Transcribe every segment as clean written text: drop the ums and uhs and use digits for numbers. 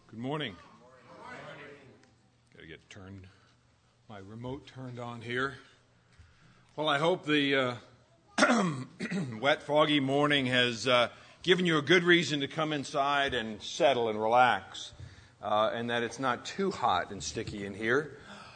Good morning. Got to get my remote turned on here. Well, I hope the wet, foggy morning has given you a good reason to come inside and settle and relax, and that it's not too hot and sticky in here.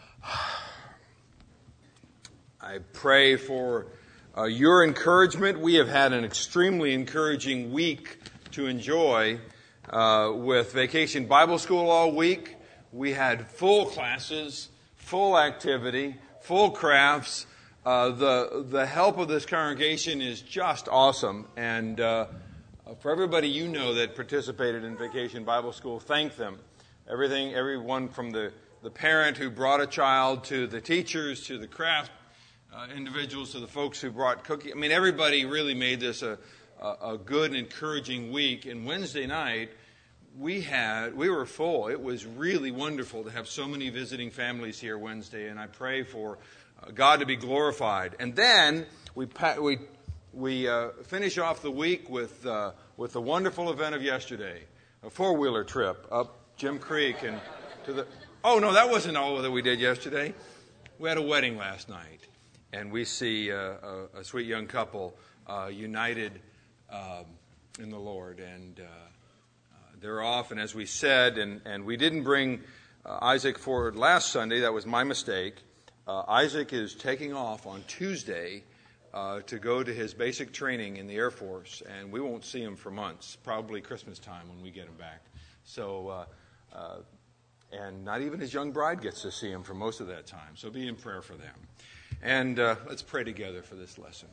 I pray for your encouragement. We have had an extremely encouraging week to enjoy with Vacation Bible School all week. We had full classes, full activity, full crafts. The help of this congregation is just awesome. And for everybody you know that participated in Vacation Bible School, thank them. Everyone from the parent who brought a child to the teachers to the craft individuals to the folks who brought cookies. I mean, everybody really made this a good and encouraging week. And Wednesday night, we were full. It was really wonderful to have so many visiting families here Wednesday, and I pray for God to be glorified. And then we finish off the week with the wonderful event of yesterday, a four-wheeler trip up Jim Creek and to the. Oh no, that wasn't all that we did yesterday. We had a wedding last night, and we see a sweet young couple united in the Lord, and they're off. And as we said, and we didn't bring Isaac forward last Sunday. That was my mistake. Isaac is taking off on Tuesday to go to his basic training in the Air Force, and we won't see him for months, probably Christmas time when we get him back. So, and not even his young bride gets to see him for most of that time. So be in prayer for them. And let's pray together for this lesson.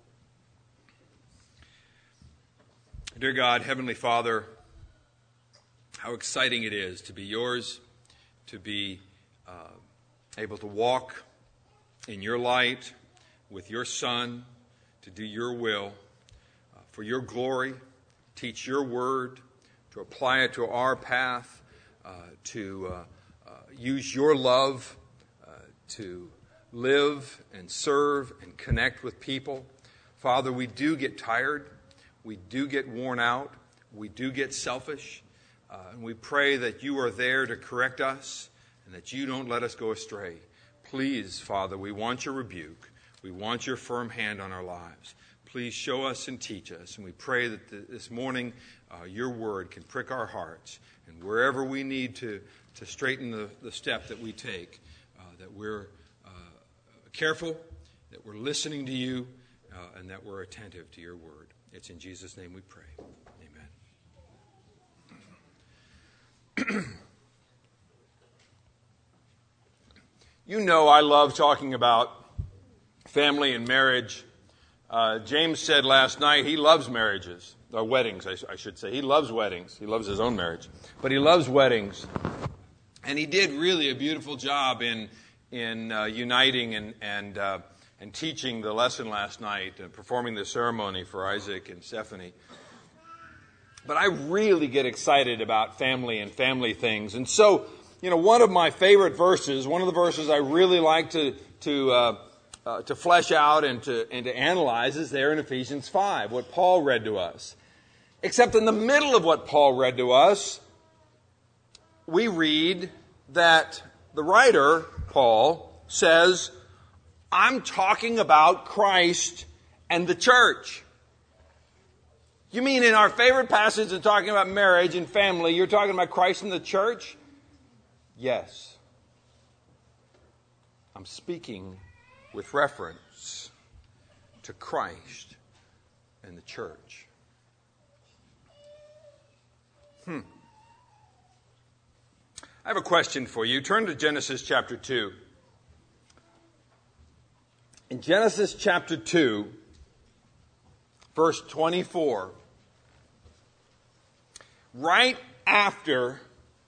Dear God, Heavenly Father, how exciting it is to be yours, to be able to walk in your light with your Son, to do your will, for your glory, teach your word, to apply it to our path, to use your love to live and serve and connect with people. Father, we do get tired. We do get worn out. We do get selfish. And we pray that you are there to correct us and that you don't let us go astray. Please, Father, we want your rebuke. We want your firm hand on our lives. Please show us and teach us. And we pray that this morning your word can prick our hearts. And wherever we need to straighten the step that we take, that we're careful, that we're listening to you, and that we're attentive to your word. It's in Jesus' name we pray. Amen. You know I love talking about family and marriage. James said last night he loves marriages, or weddings, I should say. He loves weddings. He loves his own marriage. But he loves weddings. And he did really a beautiful job in uniting and teaching the lesson last night, and performing the ceremony for Isaac and Stephanie. But I really get excited about family and family things. And so, one of my favorite verses, one of the verses I really like to flesh out and to analyze is there in Ephesians 5, what Paul read to us. Except in the middle of what Paul read to us, we read that the writer, Paul, says, I'm talking about Christ and the church. You mean in our favorite passage of talking about marriage and family, you're talking about Christ and the church? Yes. I'm speaking with reference to Christ and the church. I have a question for you. Turn to Genesis chapter 2. In Genesis chapter 2, verse 24, right after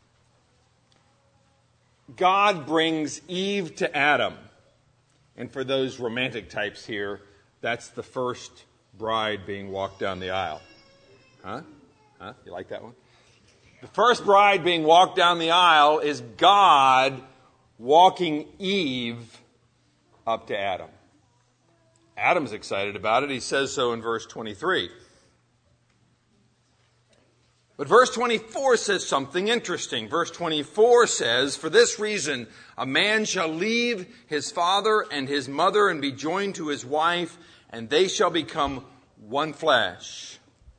God brings Eve to Adam, and for those romantic types here, that's the first bride being walked down the aisle. Huh? You like that one? The first bride being walked down the aisle is God walking Eve up to Adam. Adam's excited about it. He says so in verse 23. But verse 24 says something interesting. Verse 24 says, "For this reason, a man shall leave his father and his mother and be joined to his wife, and they shall become one flesh."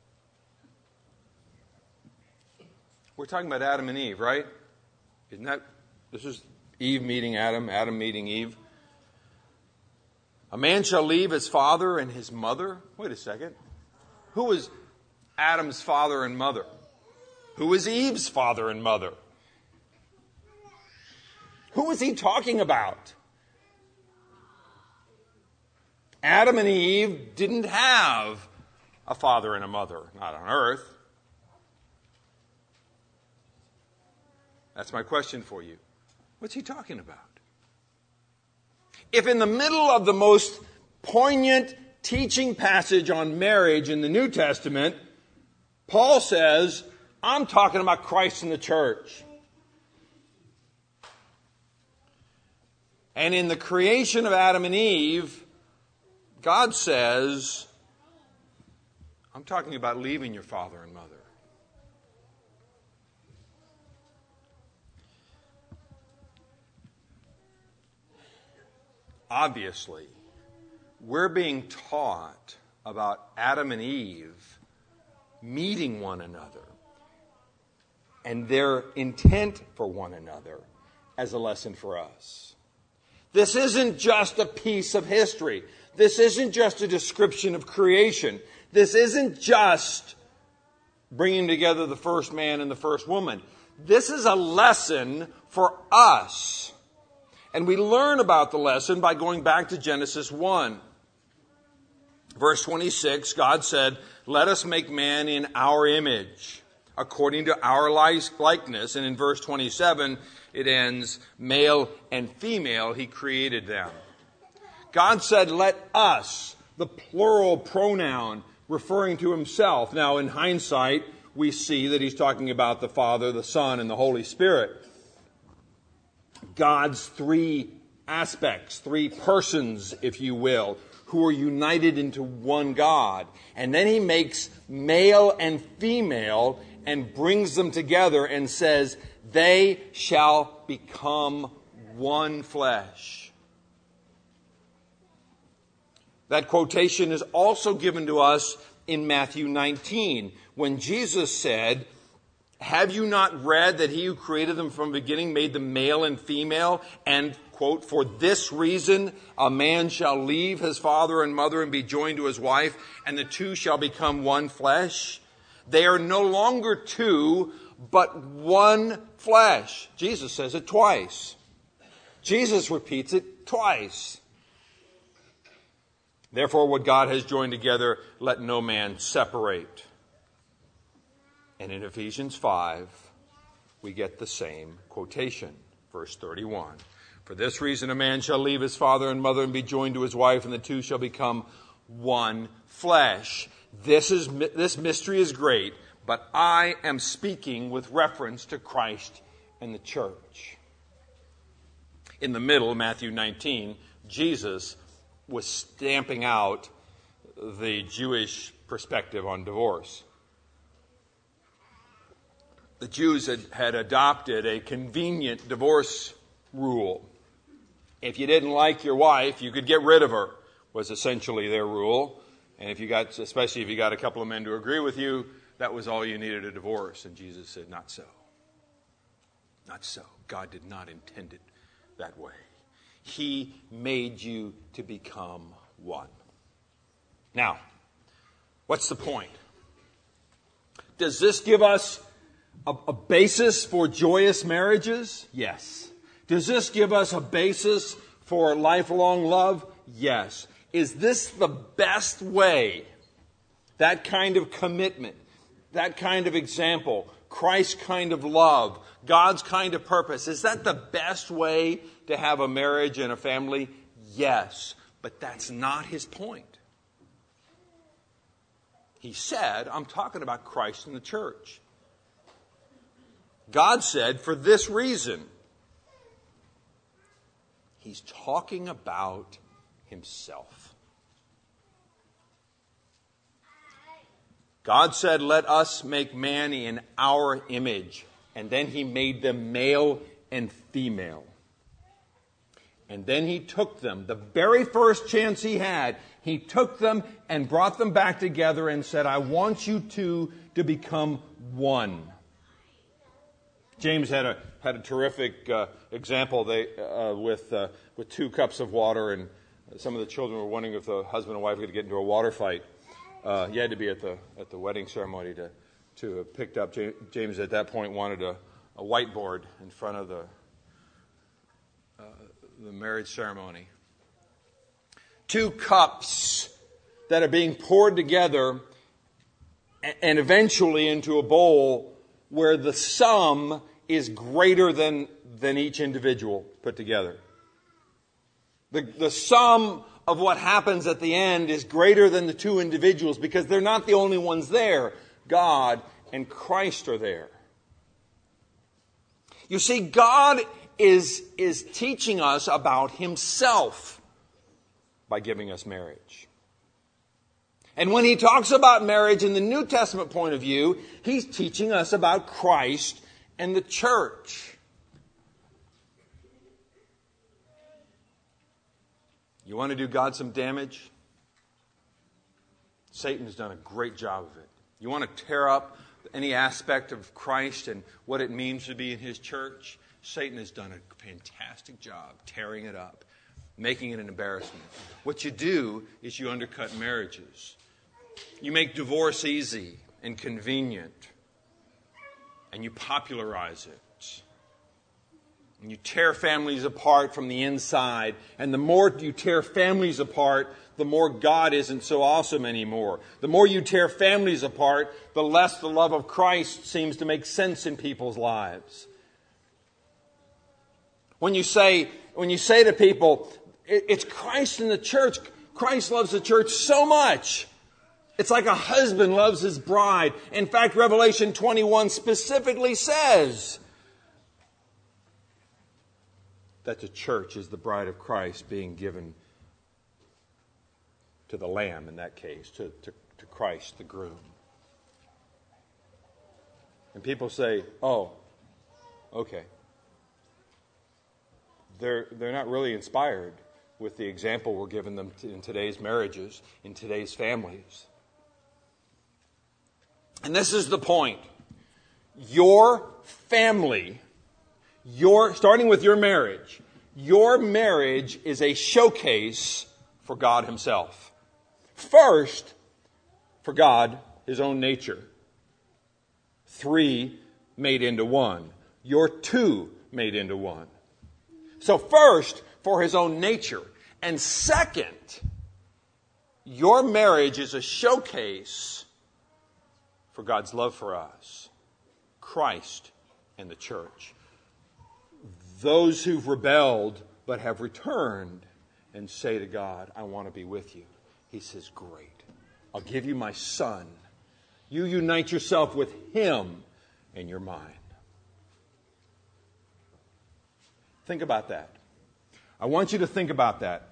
We're talking about Adam and Eve, right? Isn't that, this is Eve meeting Adam, Adam meeting Eve. A man shall leave his father and his mother. Wait a second. Who was Adam's father and mother? Who was Eve's father and mother? Who was he talking about? Adam and Eve didn't have a father and a mother, not on earth. That's my question for you. What's he talking about? If in the middle of the most poignant teaching passage on marriage in the New Testament, Paul says, I'm talking about Christ and the church. And in the creation of Adam and Eve, God says, I'm talking about leaving your father and mother. Obviously, we're being taught about Adam and Eve meeting one another and their intent for one another as a lesson for us. This isn't just a piece of history. This isn't just a description of creation. This isn't just bringing together the first man and the first woman. This is a lesson for us. And we learn about the lesson by going back to Genesis 1. Verse 26, God said, "Let us make man in our image, according to our likeness." And in verse 27, it ends, "Male and female, he created them." God said, "Let us," the plural pronoun referring to himself. Now, in hindsight, we see that he's talking about the Father, the Son, and the Holy Spirit. God's three aspects, three persons, if you will, who are united into one God. And then he makes male and female and brings them together and says, they shall become one flesh. That quotation is also given to us in Matthew 19, when Jesus said, "Have you not read that he who created them from the beginning made them male and female? And, quote, for this reason a man shall leave his father and mother and be joined to his wife, and the two shall become one flesh. They are no longer two, but one flesh." Jesus says it twice. Jesus repeats it twice. "Therefore, what God has joined together, let no man separate." And in Ephesians 5, we get the same quotation. Verse 31. "For this reason a man shall leave his father and mother and be joined to his wife, and the two shall become one flesh." This mystery is great, but I am speaking with reference to Christ and the church. In the middle, Matthew 19, Jesus was stamping out the Jewish perspective on divorce. The Jews had adopted a convenient divorce rule. If you didn't like your wife, you could get rid of her, was essentially their rule. And especially if you got a couple of men to agree with you, that was all you needed, a divorce. And Jesus said, not so. Not so. God did not intend it that way. He made you to become one. Now, what's the point? Does this give us a basis for joyous marriages? Yes. Does this give us a basis for lifelong love? Yes. Is this the best way, that kind of commitment, that kind of example, Christ's kind of love, God's kind of purpose, is that the best way to have a marriage and a family? Yes. But that's not his point. He said, I'm talking about Christ and the church. God said, for this reason. He's talking about himself. God said, let us make man in our image. And then He made them male and female. And then He took them, the very first chance He had, He took them and brought them back together and said, I want you two to become one. James had a terrific example with 2 cups of water, and some of the children were wondering if the husband and wife could get into a water fight. You had to be at the wedding ceremony to have picked up. James at that point wanted a whiteboard in front of the marriage ceremony. 2 cups that are being poured together and eventually into a bowl where the sum is greater than each individual put together. The sum of what happens at the end is greater than the 2 individuals because they're not the only ones there. God and Christ are there. You see, God is teaching us about Himself by giving us marriage. And when He talks about marriage in the New Testament point of view, He's teaching us about Christ and the church. You want to do God some damage? Satan's done a great job of it. You want to tear up any aspect of Christ and what it means to be in His church? Satan has done a fantastic job tearing it up, making it an embarrassment. What you do is you undercut marriages. You make divorce easy and convenient. And you popularize it. And you tear families apart from the inside. And the more you tear families apart, the more God isn't so awesome anymore. The more you tear families apart, the less the love of Christ seems to make sense in people's lives. When you say to people, it's Christ in the church. Christ loves the church so much. It's like a husband loves his bride. In fact, Revelation 21 specifically says that the church is the bride of Christ being given to the Lamb in that case, to Christ, the groom. And people say, oh, okay. They're not really inspired with the example we're giving them in today's marriages, in today's families. And this is the point. Your family, starting with your marriage is a showcase for God Himself. First, for God, His own nature. 3 made into 1. You're 2 made into 1. So first, for His own nature. And second, your marriage is a showcase for God's love for us, Christ and the church. Those who've rebelled but have returned and say to God, I want to be with you. He says, great. I'll give you my son. You unite yourself with Him and you're mine. Think about that. I want you to think about that.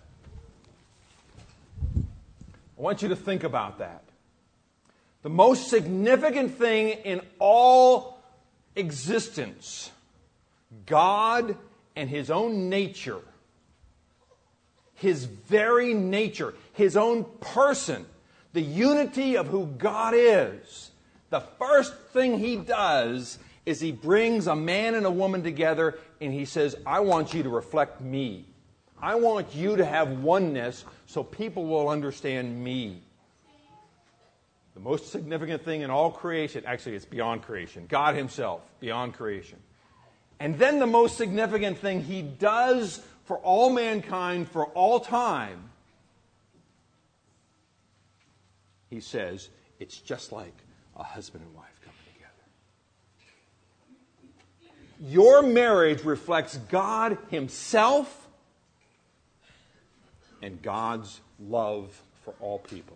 I want you to think about that. The most significant thing in all existence, God and His own nature, His very nature, His own person, the unity of who God is, the first thing He does is He brings a man and a woman together and He says, I want you to reflect me. I want you to have oneness so people will understand me. The most significant thing in all creation, actually it's beyond creation, God Himself, beyond creation. And then the most significant thing He does for all mankind, for all time, He says, it's just like a husband and wife coming together. Your marriage reflects God Himself and God's love for all people.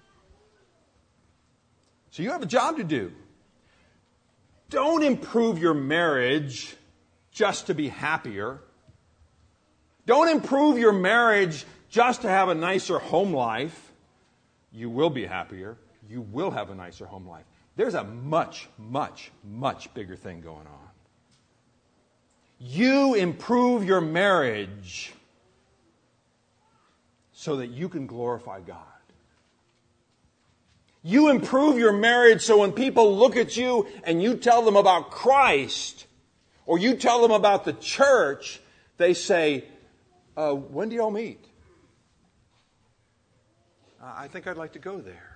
So you have a job to do. Don't improve your marriage just to be happier. Don't improve your marriage just to have a nicer home life. You will be happier. you will have a nicer home life. There's a much, much, much bigger thing going on. You improve your marriage so that you can glorify God. You improve your marriage so when people look at you and you tell them about Christ, or you tell them about the church, they say, when do y'all meet? I think I'd like to go there.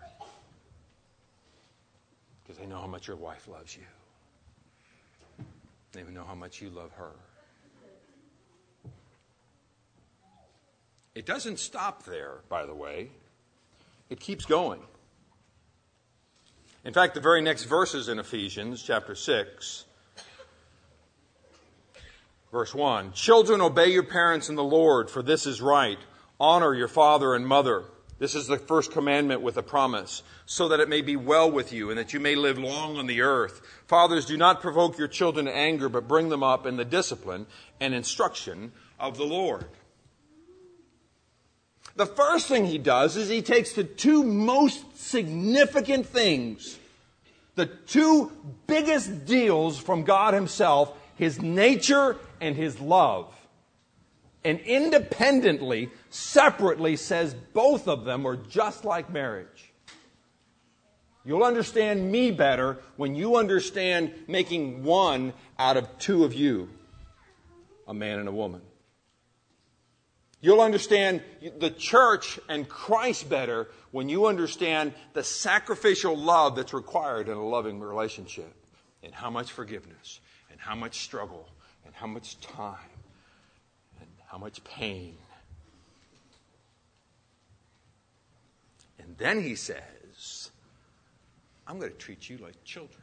Because they know how much your wife loves you. They even know how much you love her. It doesn't stop there, by the way. It keeps going. In fact, the very next verses in Ephesians chapter 6, verse 1, "Children, obey your parents in the Lord, for this is right. Honor your father and mother. This is the first commandment with a promise, so that it may be well with you and that you may live long on the earth. Fathers, do not provoke your children to anger, but bring them up in the discipline and instruction of the Lord." The first thing he does is he takes the two most significant things, the two biggest deals from God himself, his nature and his love, and independently, separately says both of them are just like marriage. You'll understand me better when you understand making one out of two of you, a man and a woman. You'll understand the church and Christ better when you understand the sacrificial love that's required in a loving relationship, and how much forgiveness, and how much struggle, and how much time, and how much pain. And then he says, I'm going to treat you like children.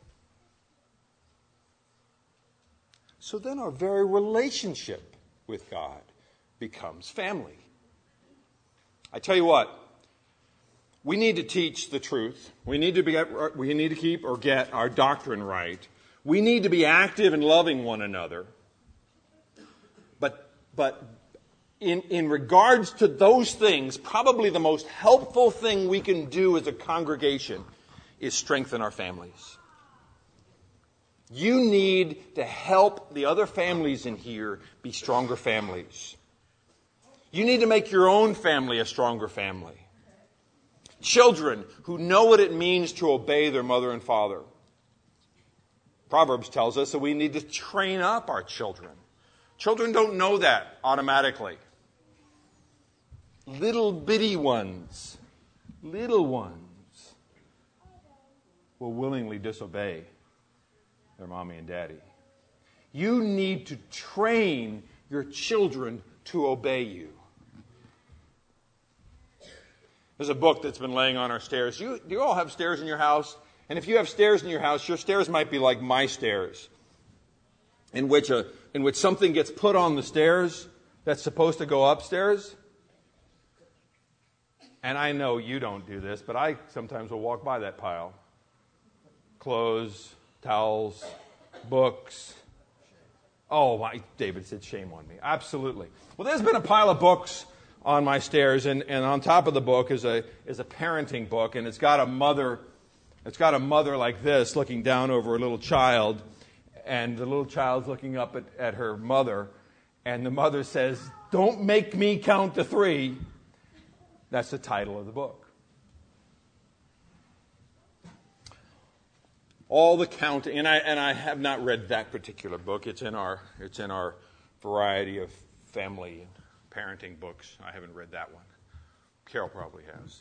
So then our very relationship with God becomes family. I tell you what, we need to teach the truth. We need to keep or get our doctrine right. We need to be active in loving one another. But in regards to those things, probably the most helpful thing we can do as a congregation is strengthen our families. You need to help the other families in here be stronger families. You need to make your own family a stronger family. Children who know what it means to obey their mother and father. Proverbs tells us that we need to train up our children. Children don't know that automatically. Little bitty ones, little ones will willingly disobey their mommy and daddy. You need to train your children to obey you. There's a book that's been laying on our stairs. Do you all have stairs in your house? And if you have stairs in your house, your stairs might be like my stairs, in which something gets put on the stairs that's supposed to go upstairs. And I know you don't do this, but I sometimes will walk by that pile. Clothes, towels, books. Oh, David said shame on me. Absolutely. Well, there's been a pile of books on my stairs, and on top of the book is a parenting book, and it's got a mother like this looking down over a little child, and the little child's looking up at her mother, and the mother says, "Don't make me count to 3." That's the title of the book. All the counting, and I have not read that particular book. It's in our variety of family and parenting books. I haven't read that one. Carol probably has.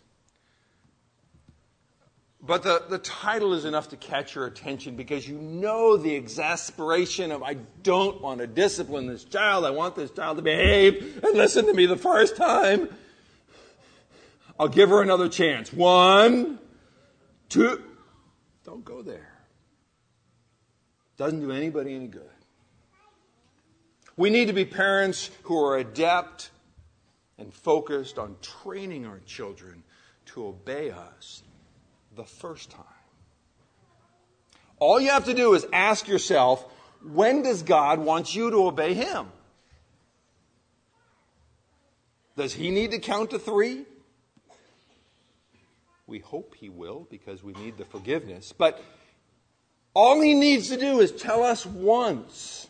But the title is enough to catch your attention because you know the exasperation of, I don't want to discipline this child. I want this child to behave and listen to me the first time. I'll give her another chance. 1, 2. Don't go there. Doesn't do anybody any good. We need to be parents who are adept and focused on training our children to obey us the first time. All you have to do is ask yourself, when does God want you to obey Him? Does He need to count to 3? We hope he will because we need the forgiveness. But all he needs to do is tell us once.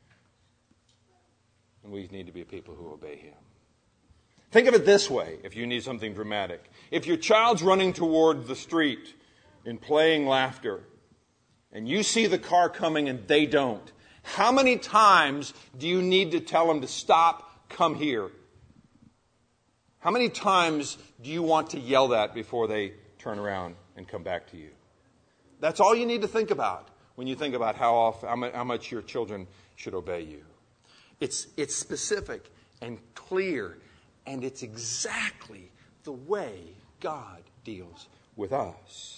And we need to be people who obey him. Think of it this way, if you need something dramatic. If your child's running toward the street in playing laughter, and you see the car coming and they don't, how many times do you need to tell them to stop, come here? How many times do you want to yell that before they turn around and come back to you? That's all you need to think about when you think about how much your children should obey you. It's specific and clear, and it's exactly the way God deals with us.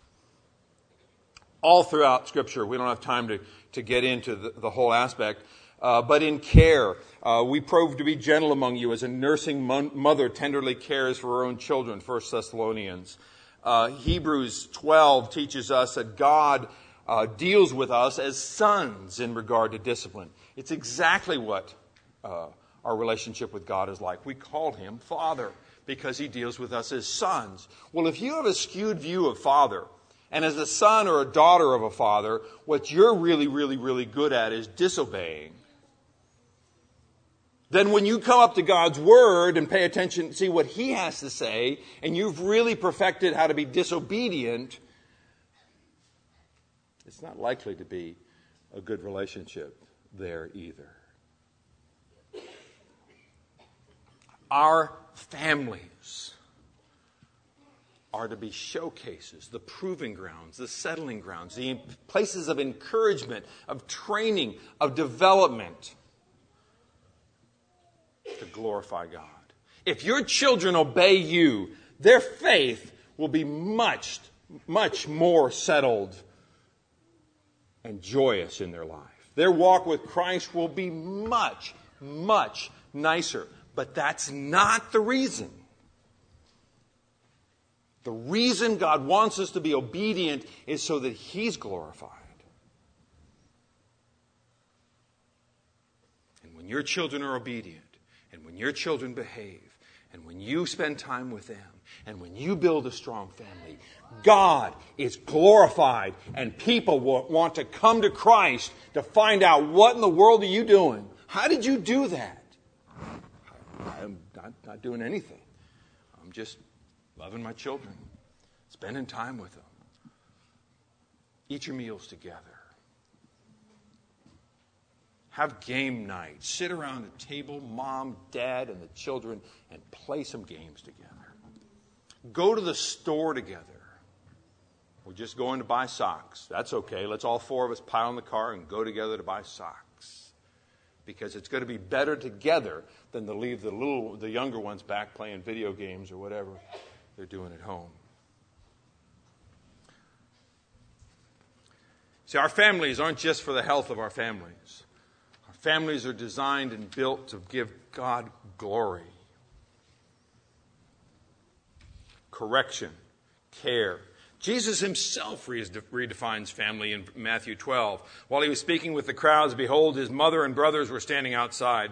All throughout Scripture, we don't have time to get into the whole aspect, but in care, we prove to be gentle among you as a nursing mother tenderly cares for her own children, 1 Thessalonians. Hebrews 12 teaches us that God deals with us as sons in regard to discipline. It's exactly what our relationship with God is like. We call him Father because he deals with us as sons. Well, if you have a skewed view of Father, and as a son or a daughter of a father, what you're really, really, really good at is disobeying, then when you come up to God's Word and pay attention, see what he has to say, and you've really perfected how to be disobedient, it's not likely to be a good relationship there either. Our families are to be showcases, the proving grounds, the settling grounds, the places of encouragement, of training, of development to glorify God. If your children obey you, their faith will be much, much more settled and joyous in their life. Their walk with Christ will be much, much nicer. But that's not the reason. The reason God wants us to be obedient is so that he's glorified. And when your children are obedient, and when your children behave, and when you spend time with them, and when you build a strong family, God is glorified, and people will want to come to Christ to find out, what in the world are you doing? How did you do that? I'm not doing anything. I'm just loving my children, spending time with them. Eat your meals together. Have game night. Sit around a table, mom, dad, and the children, and play some games together. Go to the store together. We're just going to buy socks. That's okay. Let's all four of us pile in the car and go together to buy socks. Because it's going to be better together than to leave the younger ones back playing video games or whatever they're doing at home. See, our families aren't just for the health of our families. Our families are designed and built to give God glory. Correction, care. Jesus himself redefines family in Matthew 12. While he was speaking with the crowds, behold, his mother and brothers were standing outside,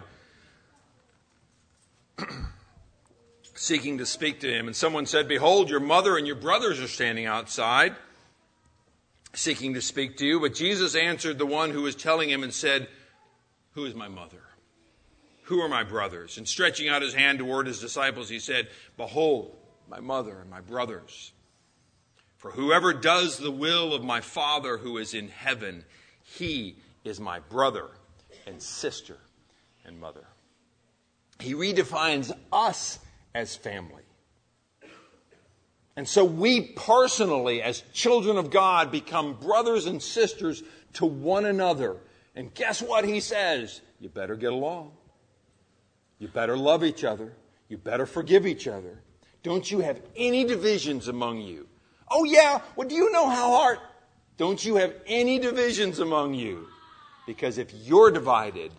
seeking to speak to him. And someone said, behold, your mother and your brothers are standing outside, seeking to speak to you. But Jesus answered the one who was telling him and said, who is my mother? Who are my brothers? And stretching out his hand toward his disciples, he said, behold, my mother and my brothers. For whoever does the will of my Father who is in heaven, he is my brother and sister and mother. He redefines us as family. And so we personally, as children of God, become brothers and sisters to one another. And guess what he says? You better get along. You better love each other. You better forgive each other. Don't you have any divisions among you? Oh yeah, well do you know how hard? Don't you have any divisions among you? Because if you're divided,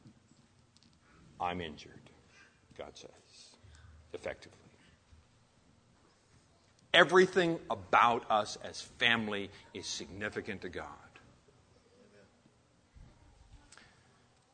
I'm injured, God says, effectively. Everything about us as family is significant to God.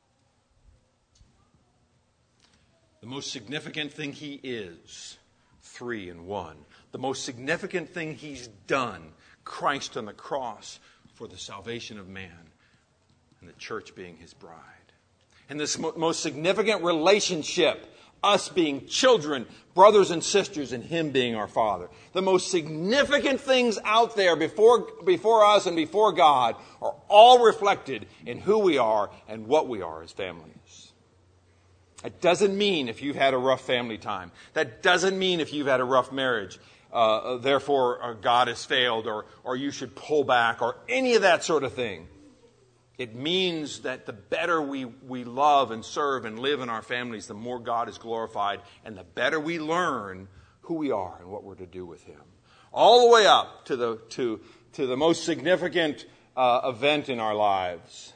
The most significant thing he is three in one. The most significant thing he's done, Christ on the cross for the salvation of man, and the church being his bride. And this most significant relationship, us being children, brothers and sisters, and him being our Father. The most significant things out there before us and before God are all reflected in who we are and what we are as families. That doesn't mean if you've had a rough family time. That doesn't mean if you've had a rough marriage, therefore God has failed, or you should pull back, or any of that sort of thing. It means that the better we love and serve and live in our families, the more God is glorified, and the better we learn who we are and what we're to do with him. All the way up to the most significant event in our lives.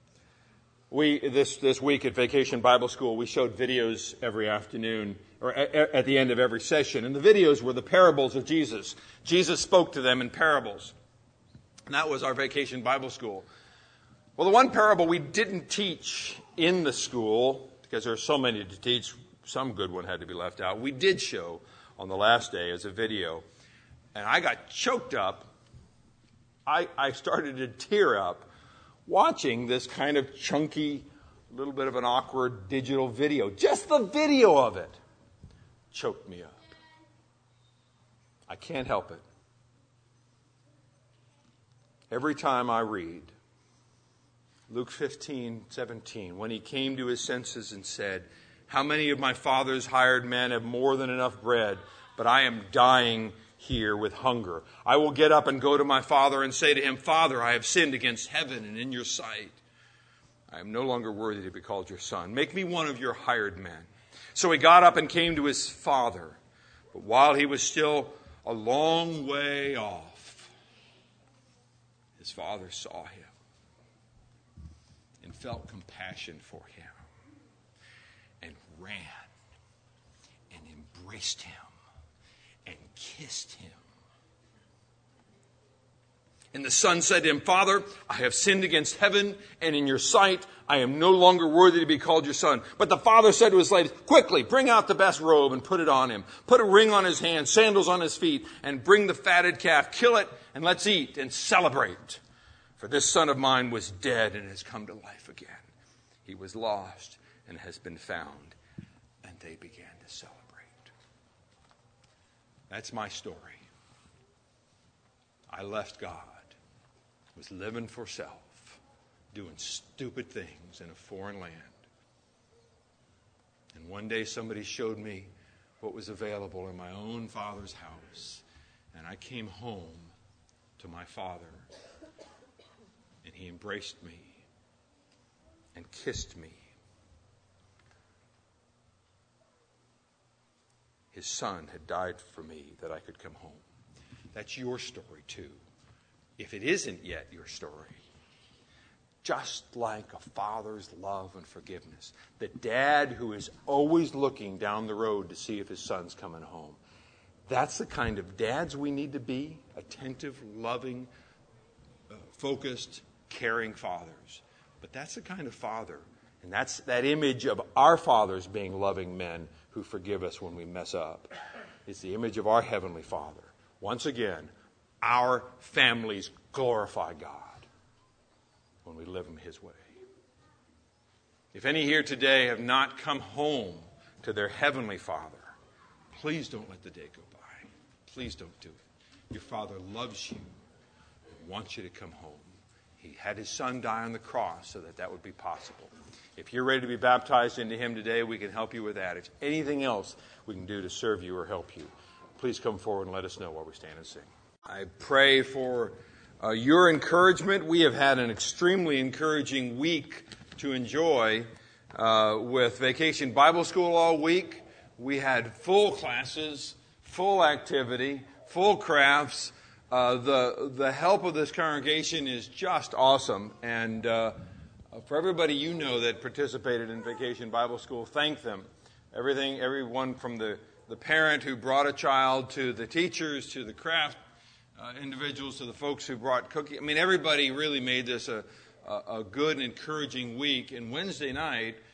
This week at Vacation Bible School, we showed videos every afternoon, or at the end of every session. And the videos were the parables of Jesus. Jesus spoke to them in parables. And that was our Vacation Bible School. Well, the one parable we didn't teach in the school, because there are so many to teach, some good one had to be left out. We did show on the last day as a video. And I got choked up. I started to tear up watching this kind of chunky, little bit of an awkward digital video. Just the video of it choked me up. I can't help it. Every time I read Luke 15:17, when he came to his senses and said, "How many of my father's hired men have more than enough bread, but I am dying here with hunger. I will get up and go to my father and say to him, Father, I have sinned against heaven and in your sight. I am no longer worthy to be called your son. Make me one of your hired men." So he got up and came to his father. But while he was still a long way off, his father saw him and felt compassion for him and ran and embraced him and kissed him. And the son said to him, "Father, I have sinned against heaven and in your sight. I am no longer worthy to be called your son." But the father said to his slaves, "Quickly, bring out the best robe and put it on him. Put a ring on his hand, sandals on his feet, and bring the fatted calf. Kill it, and let's eat and celebrate. For this son of mine was dead and has come to life again. He was lost and has been found." And they began to celebrate. That's my story. I left God, was living for self, doing stupid things in a foreign land. And one day somebody showed me what was available in my own father's house. And I came home to my father, and he embraced me and kissed me. His son had died for me that I could come home. That's your story too, if it isn't yet your story. Just like a father's love and forgiveness. The dad who is always looking down the road to see if his son's coming home. That's the kind of dads we need to be. Attentive, loving, focused, caring fathers. But that's the kind of father. And that's that image of our fathers being loving men who forgive us when we mess up. It's the image of our Heavenly Father. Once again, our families glorify God when we live in his way. If any here today have not come home to their Heavenly Father, please don't let the day go by. Please don't do it. Your Father loves you and wants you to come home. He had his son die on the cross so that would be possible. If you're ready to be baptized into him today, we can help you with that. If anything else we can do to serve you or help you, please come forward and let us know while we stand and sing. I pray for your encouragement. We have had an extremely encouraging week to enjoy with Vacation Bible School all week. We had full classes, full activity, full crafts. The help of this congregation is just awesome. And for everybody you know that participated in Vacation Bible School, thank them. Everyone from the parent who brought a child to the teachers, to the craft individuals, to the folks who brought cookies. I mean, everybody really made this a good and encouraging week. And Wednesday night,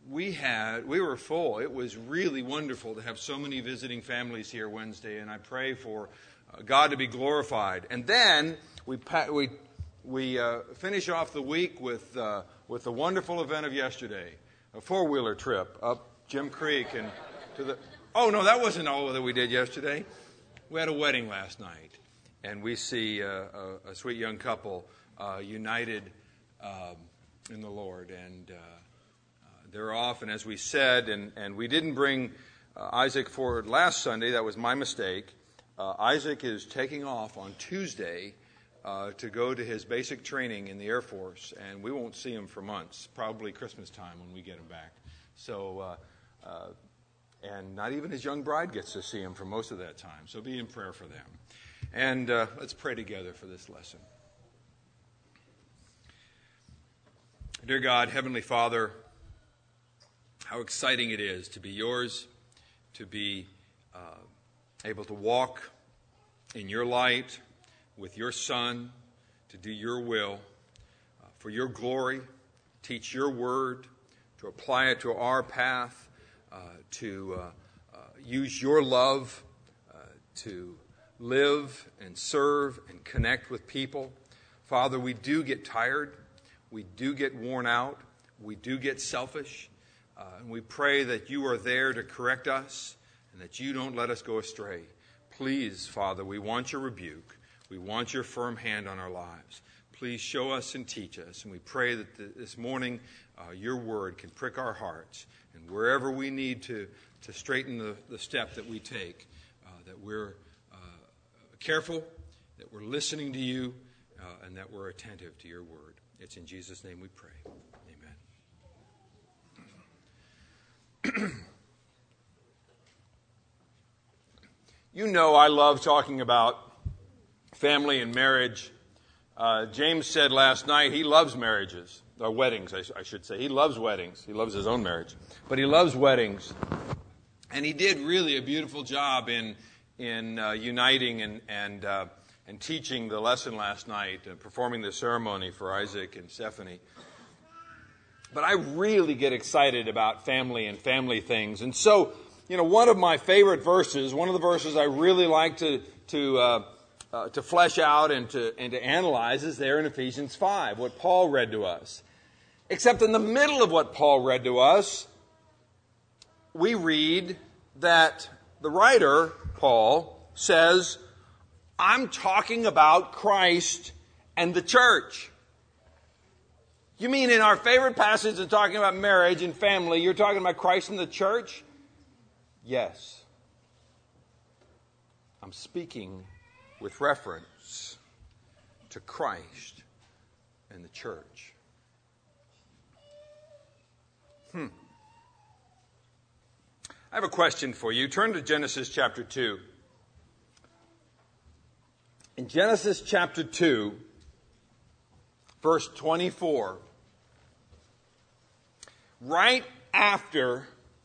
we were full. It was really wonderful to have so many visiting families here Wednesday, and I pray for God to be glorified. And then we finish off the week with the wonderful event of yesterday, a four-wheeler trip up Jim Creek and to the. Oh no, that wasn't all that we did yesterday. We had a wedding last night, and we see a sweet young couple united in the Lord, and they're off. And as we said, and we didn't bring Isaac forward last Sunday. That was my mistake. Isaac is taking off on Tuesday to go to his basic training in the Air Force, and we won't see him for months, probably Christmas time when we get him back. So, and not even his young bride gets to see him for most of that time. So be in prayer for them. And let's pray together for this lesson. Dear God, Heavenly Father, how exciting it is to be yours, to be able to walk in your light with your Son, to do your will, for your glory, teach your word, to apply it to our path, to use your love to live and serve and connect with people. Father, we do get tired. We do get worn out. We do get selfish. And we pray that you are there to correct us and that you don't let us go astray. Please, Father, we want your rebuke. We want your firm hand on our lives. Please show us and teach us. And we pray that this morning your word can prick our hearts. And wherever we need to straighten the step that we take, that we're careful, that we're listening to you, and that we're attentive to your word. It's in Jesus' name we pray. Amen. You know I love talking about family and marriage. James said last night he loves marriages, or weddings, I should say. He loves weddings. He loves his own marriage. But he loves weddings. And he did really a beautiful job in uniting and teaching the lesson last night and performing the ceremony for Isaac and Stephanie. But I really get excited about family and family things. And so, one of my favorite verses, one of the verses I really like to flesh out and to analyze is there in Ephesians 5, what Paul read to us. Except in the middle of what Paul read to us, we read that the writer, Paul, says, I'm talking about Christ and the church. You mean in our favorite passage of talking about marriage and family, you're talking about Christ and the church? Yes. I'm speaking with reference to Christ and the church. I have a question for you. Turn to Genesis chapter 2. In Genesis chapter 2, verse 24, right after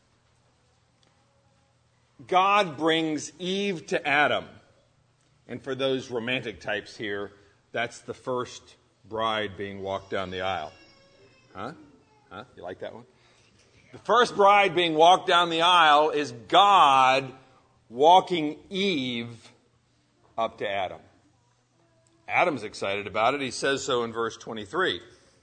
God brings Eve to Adam, and for those romantic types here, that's the first bride being walked down the aisle. Huh? You like that one? The first bride being walked down the aisle is God walking Eve up to Adam. Adam's excited about it. He says so in verse 23.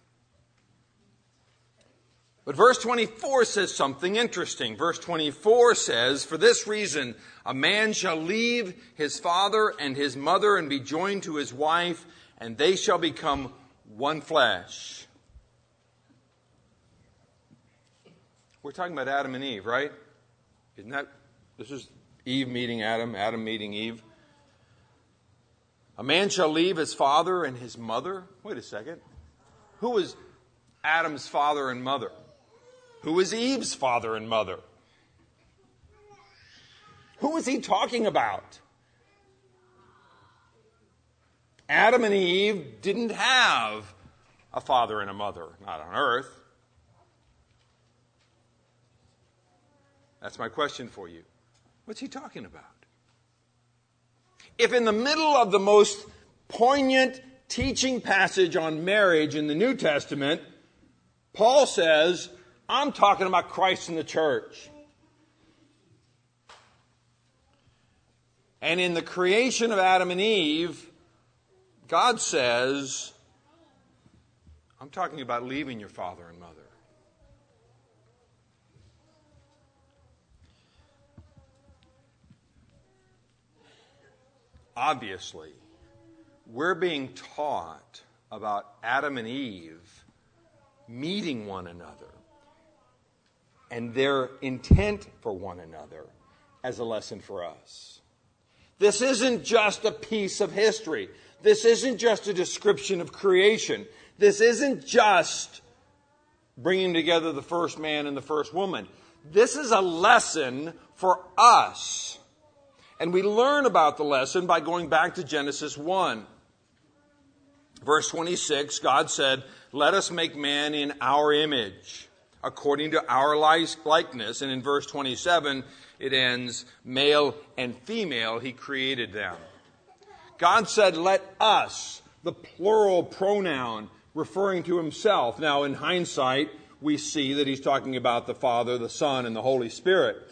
But verse 24 says something interesting. Verse 24 says, for this reason, a man shall leave his father and his mother and be joined to his wife, and they shall become one flesh. We're talking about Adam and Eve, right? This is Eve meeting Adam, Adam meeting Eve. A man shall leave his father and his mother. Wait a second. Who was Adam's father and mother? Who was Eve's father and mother? Who was he talking about? Adam and Eve didn't have a father and a mother, not on earth. That's my question for you. What's he talking about? If in the middle of the most poignant teaching passage on marriage in the New Testament, Paul says, I'm talking about Christ and the church. And in the creation of Adam and Eve, God says, I'm talking about leaving your father and mother. Obviously, we're being taught about Adam and Eve meeting one another and their intent for one another as a lesson for us. This isn't just a piece of history. This isn't just a description of creation. This isn't just bringing together the first man and the first woman. This is a lesson for us. And we learn about the lesson by going back to Genesis 1. Verse 26, God said, "Let us make man in our image, according to our likeness." And in verse 27, it ends, "Male and female, he created them." God said, "Let us," the plural pronoun referring to himself. Now, in hindsight, we see that he's talking about the Father, the Son, and the Holy Spirit.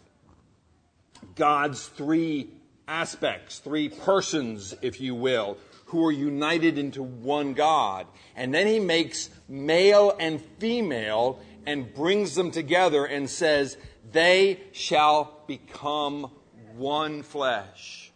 God's three aspects, three persons, if you will, who are united into one God. And then he makes male and female and brings them together and says, "They shall become one flesh."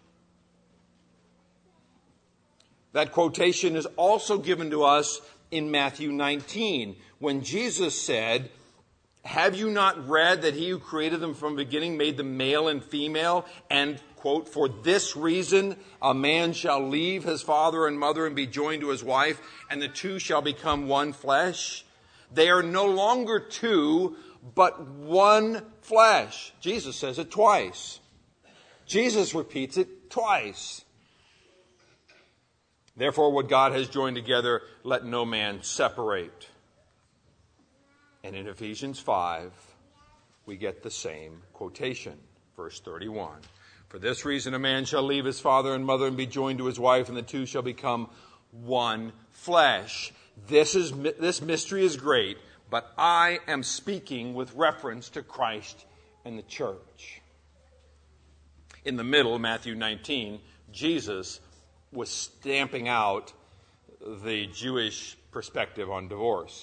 That quotation is also given to us in Matthew 19, when Jesus said, "Have you not read that he who created them from the beginning made them male and female? And, quote, for this reason a man shall leave his father and mother and be joined to his wife, and the two shall become one flesh. They are no longer two, but one flesh." Jesus says it twice. Jesus repeats it twice. "Therefore, what God has joined together, let no man separate." And in Ephesians 5, we get the same quotation. Verse 31. "For this reason a man shall leave his father and mother and be joined to his wife, and the two shall become one flesh." This mystery is great, but I am speaking with reference to Christ and the church. In the middle, Matthew 19, Jesus was stamping out the Jewish perspective on divorce.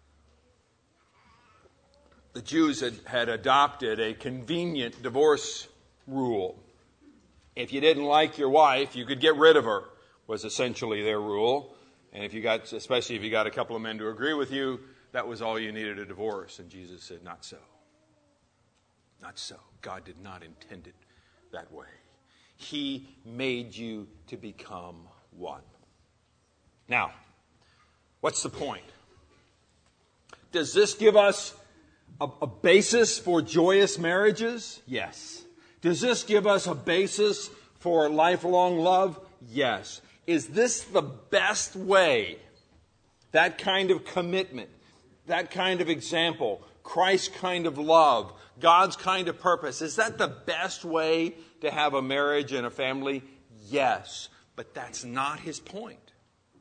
The Jews had adopted a convenient divorce rule. If you didn't like your wife, you could get rid of her, was essentially their rule. And especially if you got a couple of men to agree with you, that was all you needed a divorce. And Jesus said, not so. Not so. God did not intend it that way. He made you to become one. Now, what's the point? Does this give us a basis for joyous marriages? Yes. Does this give us a basis for lifelong love? Yes. Is this the best way, that kind of commitment, that kind of example, Christ's kind of love, God's kind of purpose, is that the best way to have a marriage and a family? Yes. But that's not his point.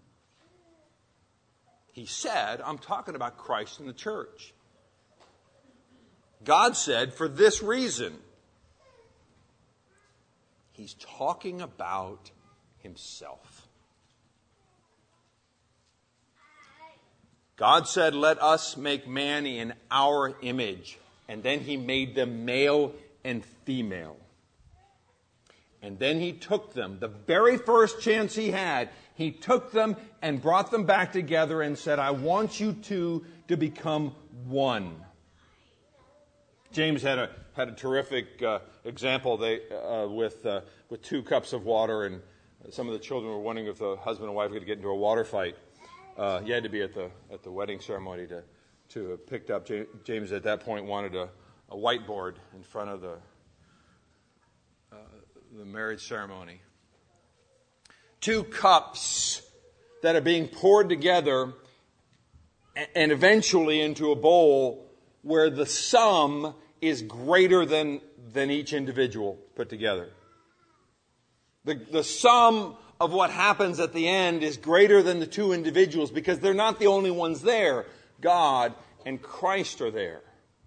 He said, I'm talking about Christ and the church. God said, for this reason. He's talking about himself. God said, let us make man in our image. And then he made them male and female. And then he took them, the very first chance he had, he took them and brought them back together and said, I want you two to become one. James had a terrific example with 2 cups of water, and some of the children were wondering if the husband and wife could get into a water fight. You had to be at the wedding ceremony to have picked up. James at that point wanted a whiteboard in front of the marriage ceremony. 2 cups that are being poured together and eventually into a bowl where the sum is greater than each individual put together. The sum of what happens at the end is greater than the 2 individuals because they're not the only ones there. God and Christ are there.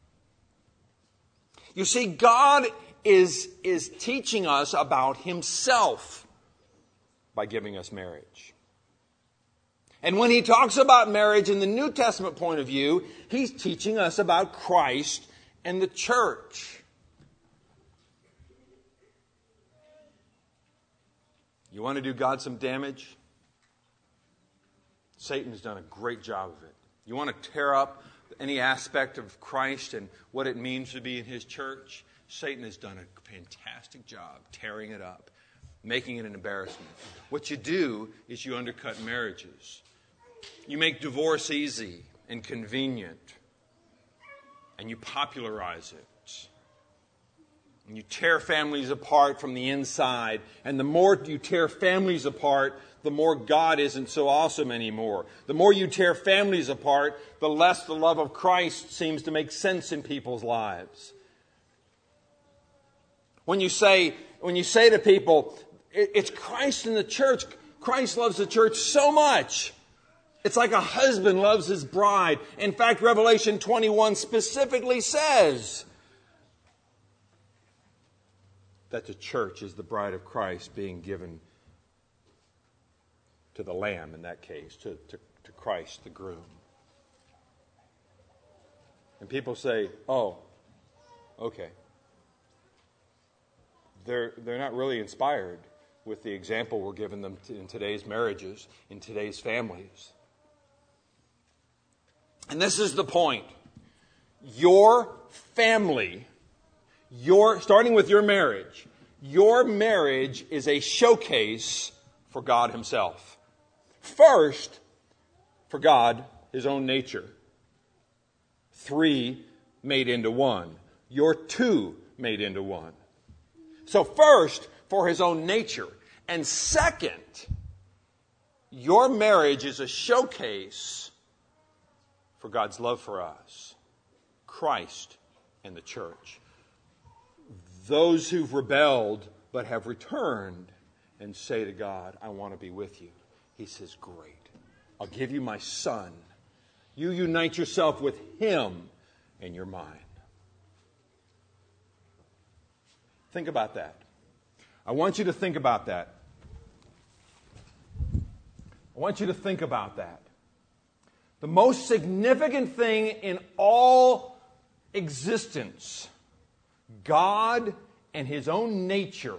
You see, God is teaching us about Himself by giving us marriage. And when He talks about marriage in the New Testament point of view, He's teaching us about Christ and the church. You want to do God some damage? Satan has done a great job of it. You want to tear up any aspect of Christ and what it means to be in His church? Satan has done a fantastic job tearing it up, making it an embarrassment. What you do is you undercut marriages. You make divorce easy and convenient, and you popularize it. And you tear families apart from the inside, and the more you tear families apart, the more God isn't so awesome anymore. The more you tear families apart, the less the love of Christ seems to make sense in people's lives. When you say to people, it's Christ in the church, Christ loves the church so much. It's like a husband loves his bride. In fact, Revelation 21 specifically says that the church is the bride of Christ being given to the Lamb in that case, to Christ, the groom. And people say, oh, okay. They're not really inspired with the example we're giving them in today's marriages, in today's families. And this is the point. Your family, starting with your marriage is a showcase for God Himself. First, for God, His own nature. 3 made into one. You're 2 made into one. So first, for His own nature. And second, your marriage is a showcase for God's love for us, Christ and the church. Those who've rebelled but have returned and say to God, I want to be with you. He says, great. I'll give you my son. You unite yourself with Him and you're mine. Think about that. I want you to think about that. I want you to think about that. The most significant thing in all existence, God and His own nature,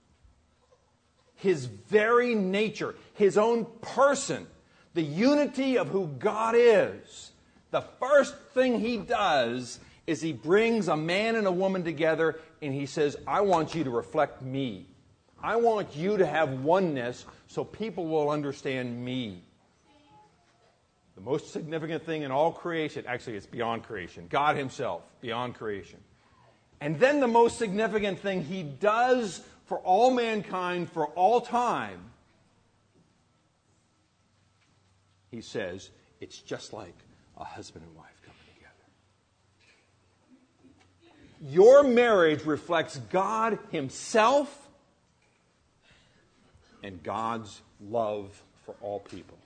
His very nature, His own person, the unity of who God is, the first thing He does is He brings a man and a woman together and He says, I want you to reflect me. I want you to have oneness so people will understand me. The most significant thing in all creation, actually it's beyond creation, God Himself, beyond creation. And then the most significant thing He does for all mankind, for all time, He says, it's just like a husband and wife coming together. Your marriage reflects God Himself and God's love for all people.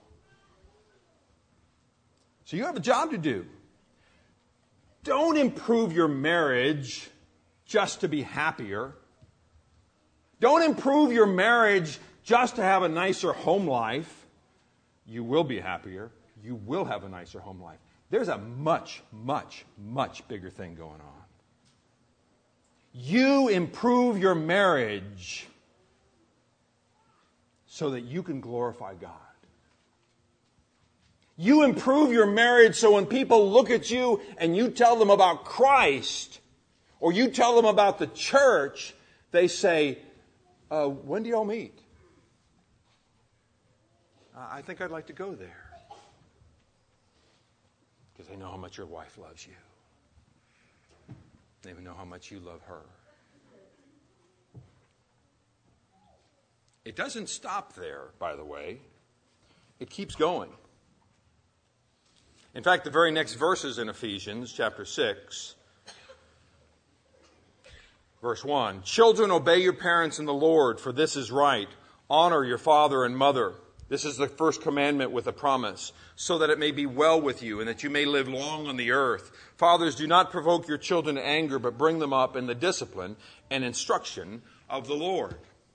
So you have a job to do. Don't improve your marriage just to be happier. Don't improve your marriage just to have a nicer home life. You will be happier. You will have a nicer home life. There's a much, much, much bigger thing going on. You improve your marriage so that you can glorify God. You improve your marriage so when people look at you and you tell them about Christ, or you tell them about the church, they say, when do y'all meet? I think I'd like to go there. Because they know how much your wife loves you. They even know how much you love her. It doesn't stop there, by the way. It keeps going. In fact, the very next verses in Ephesians chapter 6, verse 1, children, obey your parents in the Lord, for this is right. Honor your father and mother, This is the first commandment with a promise, so that it may be well with you and that you may live long on the earth. Fathers, do not provoke your children to anger, but bring them up in the discipline and instruction of the Lord.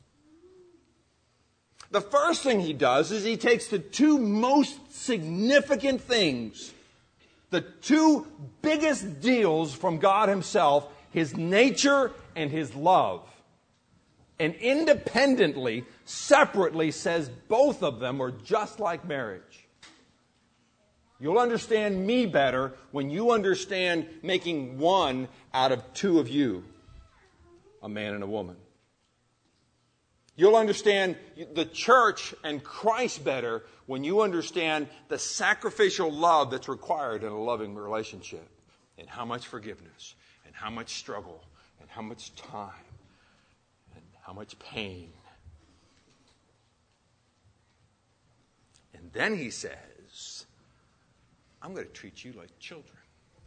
The first thing he does is he takes the two most significant things, the two biggest deals from God himself, his nature and his love, and independently, separately says both of them are just like marriage. You'll understand me better when you understand making one out of two of you, a man and a woman. You'll understand the church and Christ better when you understand the sacrificial love that's required in a loving relationship, and how much forgiveness, and how much struggle, and how much time, and how much pain. And then he says, I'm going to treat you like children.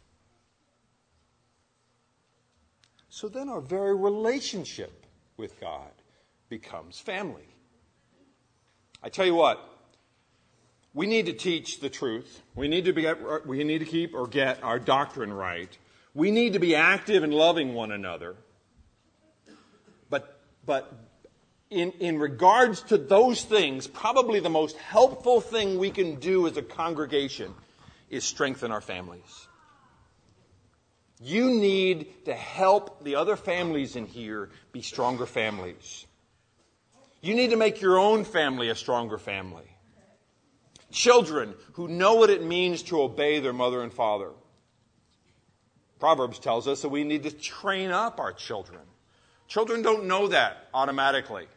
So then our very relationship with God becomes family. I tell you what, we need to teach the truth. We need to keep or get our doctrine right. We need to be active in loving one another. But in regards to those things, probably the most helpful thing we can do as a congregation is strengthen our families. You need to help the other families in here be stronger families. You need to make your own family a stronger family. Children who know what it means to obey their mother and father. Proverbs tells us that we need to train up our children. Children don't know that automatically.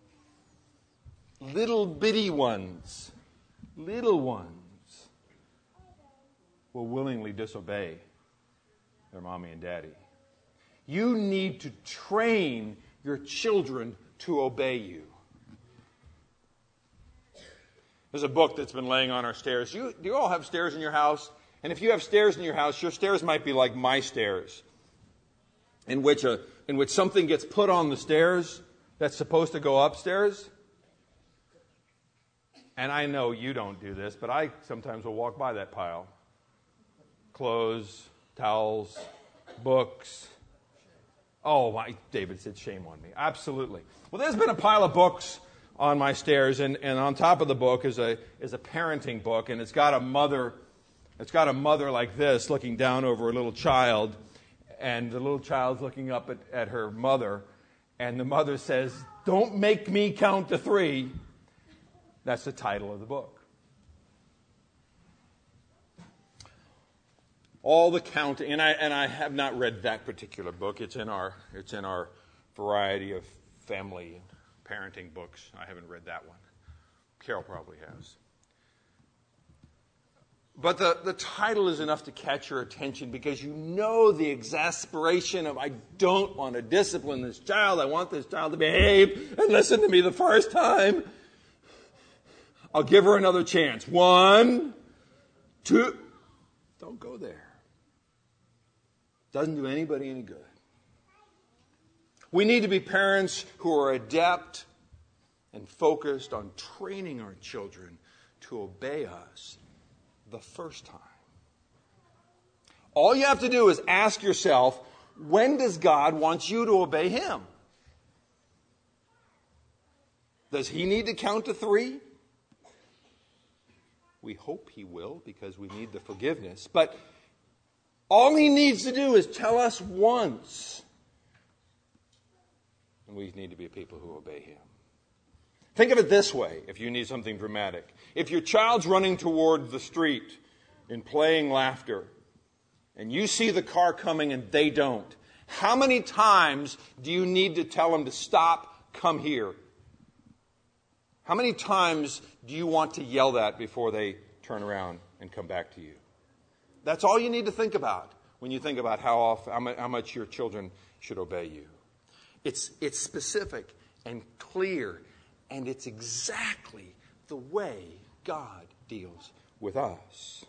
Little bitty ones, little ones will willingly disobey their mommy and daddy. You need to train your children to obey you. There's a book that's been laying on our stairs. Do you all have stairs in your house? And if you have stairs in your house, your stairs might be like my stairs, in which something gets put on the stairs that's supposed to go upstairs. And I know you don't do this, but I sometimes will walk by that pile. Clothes, towels, books. Oh, David said shame on me. Absolutely. Well, there's been a pile of books on my stairs, and on top of the book is a parenting book, and it's got a mother like this looking down over a little child, and the little child's looking up at her mother, and the mother says, "Don't make me count to 3. That's the title of the book. All the counting, and I have not read that particular book. It's in our variety of family and parenting books. I haven't read that one. Carol probably has. But the title is enough to catch your attention because you know the exasperation of, I don't want to discipline this child. I want this child to behave and listen to me the first time. I'll give her another chance. 1, 2. Don't go there. Doesn't do anybody any good. We need to be parents who are adept and focused on training our children to obey us the first time. All you have to do is ask yourself, when does God want you to obey Him? Does He need to count to 3? We hope He will because we need the forgiveness. But all He needs to do is tell us once. And we need to be people who obey Him. Think of it this way, if you need something dramatic. If your child's running toward the street in playing laughter, and you see the car coming and they don't, how many times do you need to tell them to stop, come here? How many times do you want to yell that before they turn around and come back to you? That's all you need to think about when you think about how much your children should obey you. It's specific and clear, and it's exactly the way God deals with us.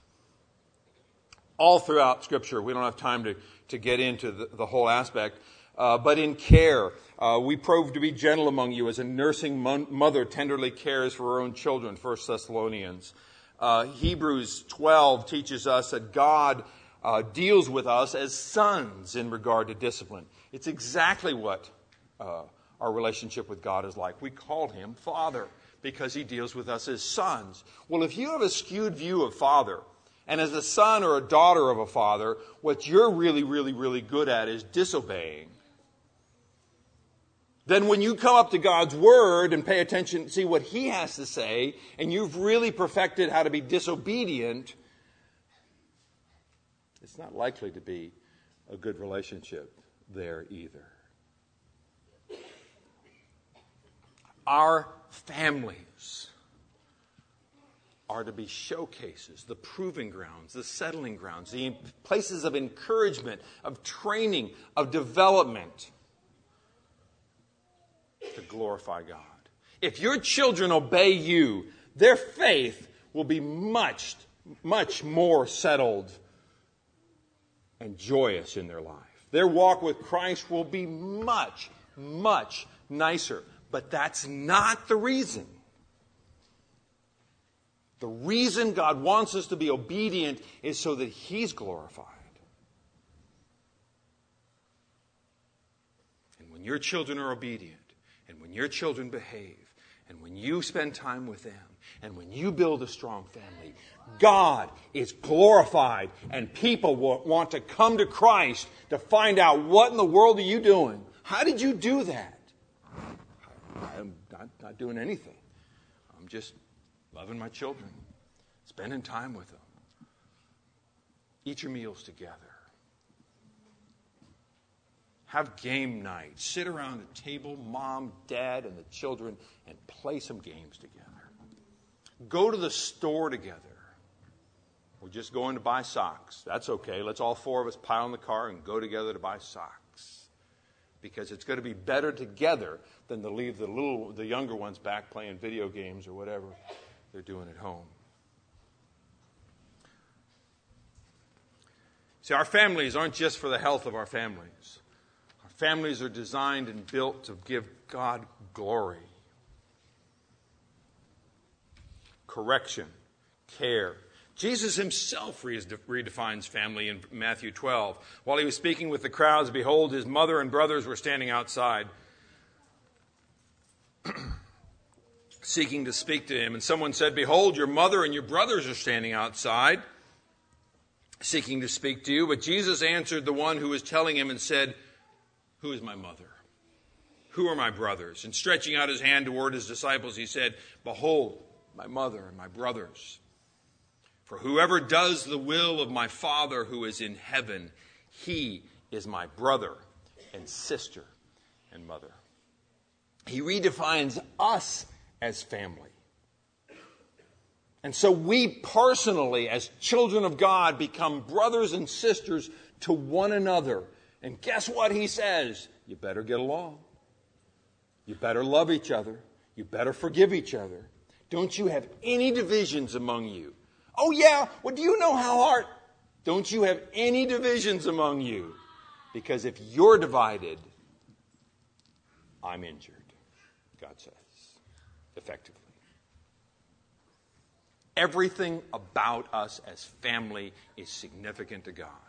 All throughout Scripture, we don't have time to get into the whole aspect. but in care. We prove to be gentle among you as a nursing mother tenderly cares for her own children, 1 Thessalonians. Hebrews 12 teaches us that God deals with us as sons in regard to discipline. It's exactly what our relationship with God is like. We call him Father because he deals with us as sons. Well, if you have a skewed view of Father, and as a son or a daughter of a father, what you're really, really, really good at is disobeying, then when you come up to God's Word and pay attention, see what he has to say, and you've really perfected how to be disobedient, it's not likely to be a good relationship there either. Our families are to be showcases, the proving grounds, the settling grounds, the places of encouragement, of training, of development to glorify God. If your children obey you, their faith will be much, much more settled and joyous in their life. Their walk with Christ will be much, much nicer. But that's not the reason. The reason God wants us to be obedient is so that he's glorified. And when your children are obedient, and when your children behave, and when you spend time with them, and when you build a strong family, God is glorified, and people will want to come to Christ to find out, what in the world are you doing? How did you do that? I'm not doing anything. I'm just loving my children, spending time with them. Eat your meals together. Have game night. Sit around a table, mom, dad, and the children, and play some games together. Go to the store together. We're just going to buy socks. That's okay. Let's all four of us pile in the car and go together to buy socks. Because it's going to be better together than to leave the younger ones back playing video games or whatever they're doing at home. See, our families aren't just for the health of our families. Our families are designed and built to give God glory. Correction, care. Jesus himself redefines family in Matthew 12. While he was speaking with the crowds, behold, his mother and brothers were standing outside, seeking to speak to him. And someone said, behold, your mother and your brothers are standing outside, seeking to speak to you. But Jesus answered the one who was telling him and said, who is my mother? Who are my brothers? And stretching out his hand toward his disciples, he said, behold, my mother and my brothers. For whoever does the will of my Father who is in heaven, he is my brother and sister and mother. He redefines us as family. And so we personally, as children of God, become brothers and sisters to one another. And guess what he says? You better get along. You better love each other. You better forgive each other. Don't you have any divisions among you. Oh yeah, well do you know how hard? Don't you have any divisions among you? Because if you're divided, I'm injured, God says, effectively. Everything about us as family is significant to God.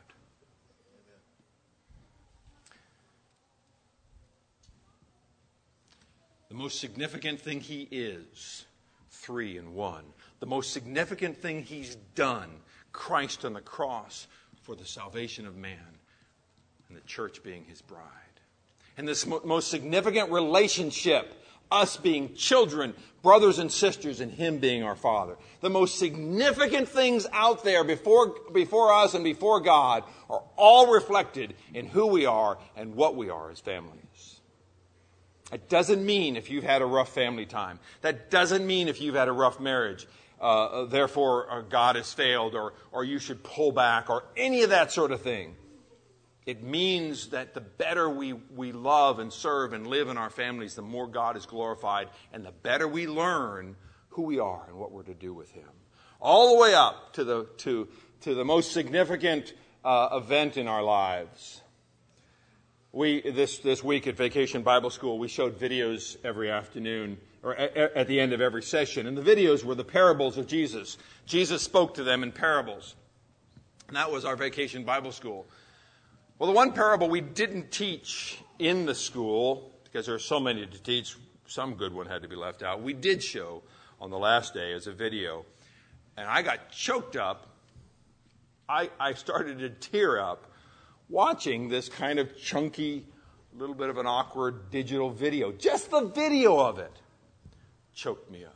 The most significant thing he is, 3 in 1. The most significant thing he's done, Christ on the cross for the salvation of man, and the church being his bride. And this most significant relationship, us being children, brothers and sisters, and him being our Father. The most significant things out there before us and before God are all reflected in who we are and what we are as families. It doesn't mean if you've had a rough family time. That doesn't mean if you've had a rough marriage. Therefore, God has failed, or you should pull back, or any of that sort of thing. It means that the better we love and serve and live in our families, the more God is glorified, and the better we learn who we are and what we're to do with him. All the way up to the most significant event in our lives. This week at Vacation Bible School, we showed videos every afternoon, or at the end of every session. And the videos were the parables of Jesus. Jesus spoke to them in parables. And that was our Vacation Bible School. Well, the one parable we didn't teach in the school, because there are so many to teach, some good one had to be left out. We did show on the last day as a video. And I got choked up. I started to tear up watching this kind of chunky, little bit of an awkward digital video. Just the video of it choked me up.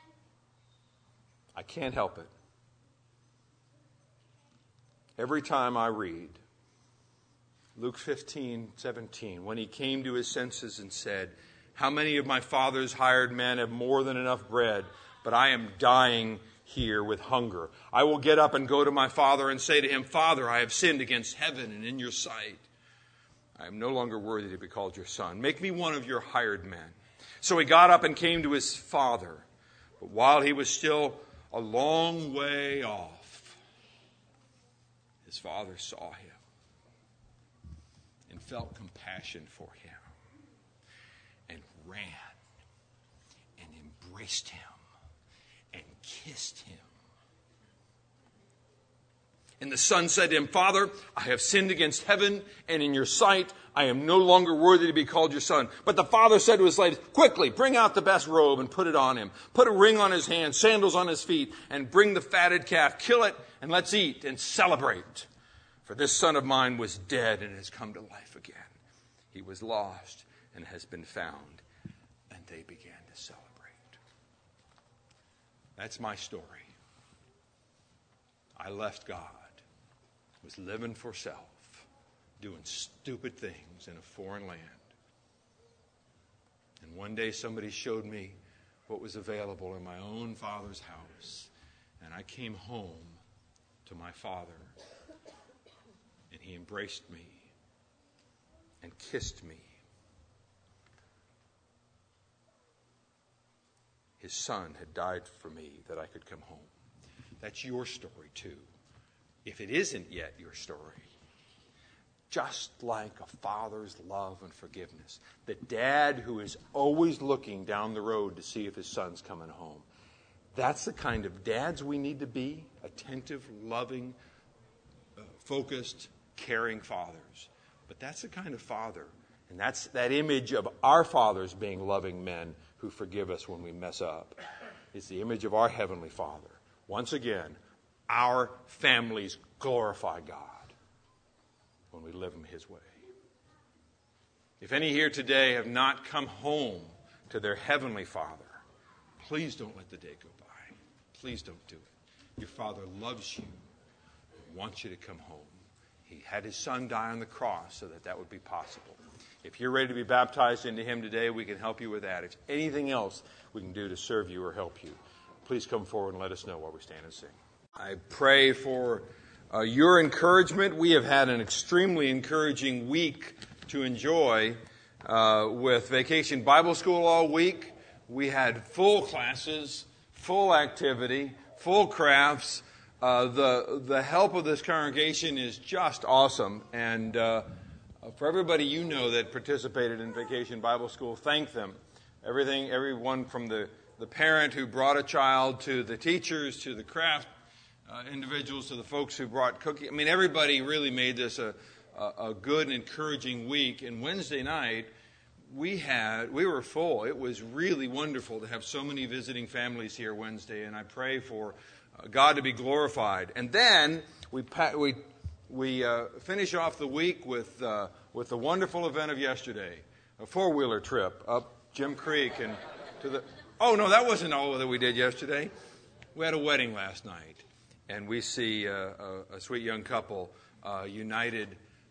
I can't help it. Every time I read Luke 15:17, when he came to his senses and said, "How many of my father's hired men have more than enough bread, but I am dying here with hunger. I will get up and go to my father and say to him, Father, I have sinned against heaven and in your sight. I am no longer worthy to be called your son. Make me one of your hired men." So he got up and came to his father. But while he was still a long way off, his father saw him and felt compassion for him and ran and embraced him and kissed him. And the son said to him, "Father, I have sinned against heaven and in your sight. I am no longer worthy to be called your son." But the father said to his slaves, "Quickly, bring out the best robe and put it on him. Put a ring on his hand, sandals on his feet, and bring the fatted calf. Kill it, and let's eat and celebrate. For this son of mine was dead and has come to life again. He was lost and has been found." And they began to celebrate. That's my story. I left God, was living for self, doing stupid things in a foreign land. And one day somebody showed me what was available in my own father's house. And I came home to my father, and he embraced me and kissed me. His son had died for me that I could come home. That's your story too. If it isn't yet your story, just like a father's love and forgiveness, the dad who is always looking down the road to see if his son's coming home, that's the kind of dads we need to be, attentive, loving, focused, caring fathers. But that's the kind of father, and that's that image of our fathers being loving men who forgive us when we mess up. It's the image of our Heavenly Father. Once again, our families glorify God when we live in His way. If any here today have not come home to their Heavenly Father, please don't let the day go by. Please don't do it. Your Father loves you and wants you to come home. He had His Son die on the cross so that that would be possible. If you're ready to be baptized into Him today, we can help you with that. If anything else we can do to serve you or help you, please come forward and let us know while we stand and sing. I pray for your encouragement. We have had an extremely encouraging week to enjoy with Vacation Bible School all week. We had full classes, full activity, full crafts. The help of this congregation is just awesome. And for everybody you know that participated in Vacation Bible School, thank them. Everyone from the parent who brought a child to the teachers to the craft individuals to the folks who brought cookies. I mean, everybody really made this a good and encouraging week. And Wednesday night, we were full. It was really wonderful to have so many visiting families here Wednesday, and I pray for God to be glorified. And then we finish off the week with the wonderful event of yesterday, a four-wheeler trip up Jim Creek and to the. Oh no, that wasn't all that we did yesterday. We had a wedding last night, and we see a sweet young couple united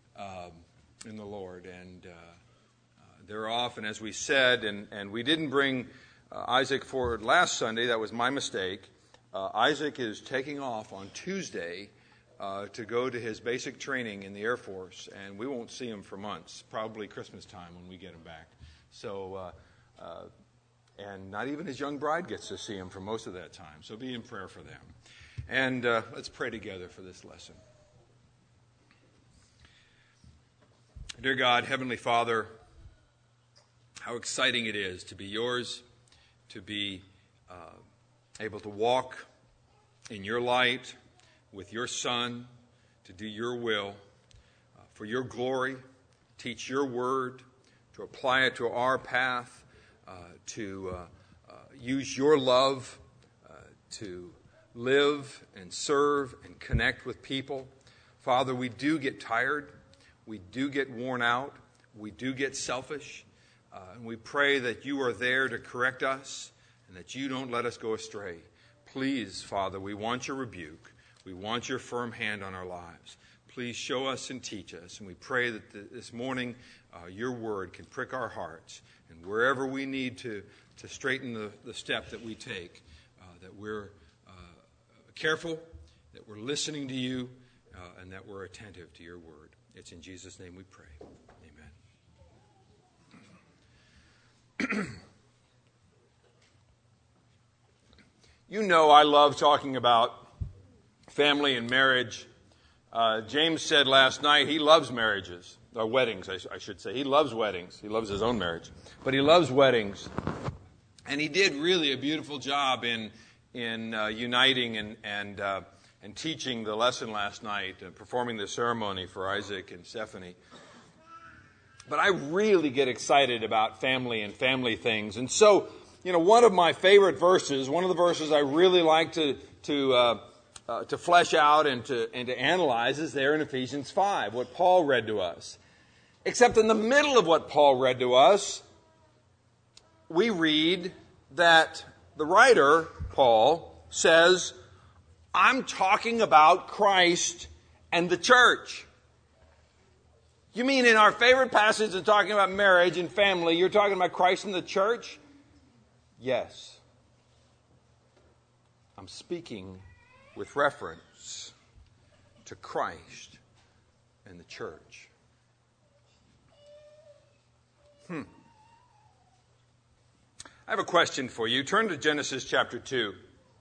in the Lord, and they're off. And as we said, and we didn't bring Isaac forward last Sunday. That was my mistake. Isaac is taking off on Tuesday to go to his basic training in the Air Force, and we won't see him for months, probably Christmas time when we get him back. So, and not even his young bride gets to see him for most of that time. So be in prayer for them. And let's pray together for this lesson. Dear God, Heavenly Father, how exciting it is to be yours, to be able to walk in your light with your Son, to do your will, for your glory, teach your word, to apply it to our path, to use your love to live and serve and connect with people. Father, we do get tired. We do get worn out. We do get selfish. And we pray that you are there to correct us and that you don't let us go astray. Please, Father, we want your rebuke. We want your firm hand on our lives. Please show us and teach us. And we pray that this morning your word can prick our hearts. And wherever we need to straighten the step that we take, that we're careful, that we're listening to you, and that we're attentive to your word. It's in Jesus' name we pray. Amen. You know I love talking about family and marriage. James said last night he loves marriages, or weddings, I should say. He loves weddings. He loves his own marriage. But he loves weddings. And he did really a beautiful job in uniting and teaching the lesson last night, and performing the ceremony for Isaac and Stephanie. But I really get excited about family and family things. And so, one of my favorite verses, one of the verses I really like to flesh out and to analyze is there in Ephesians 5, what Paul read to us. Except in the middle of what Paul read to us, we read that the writer, Paul, says, I'm talking about Christ and the church. You mean in our favorite passage of talking about marriage and family, you're talking about Christ and the church? Yes. I'm speaking with reference to Christ and the church. I have a question for you. Turn to Genesis chapter 2.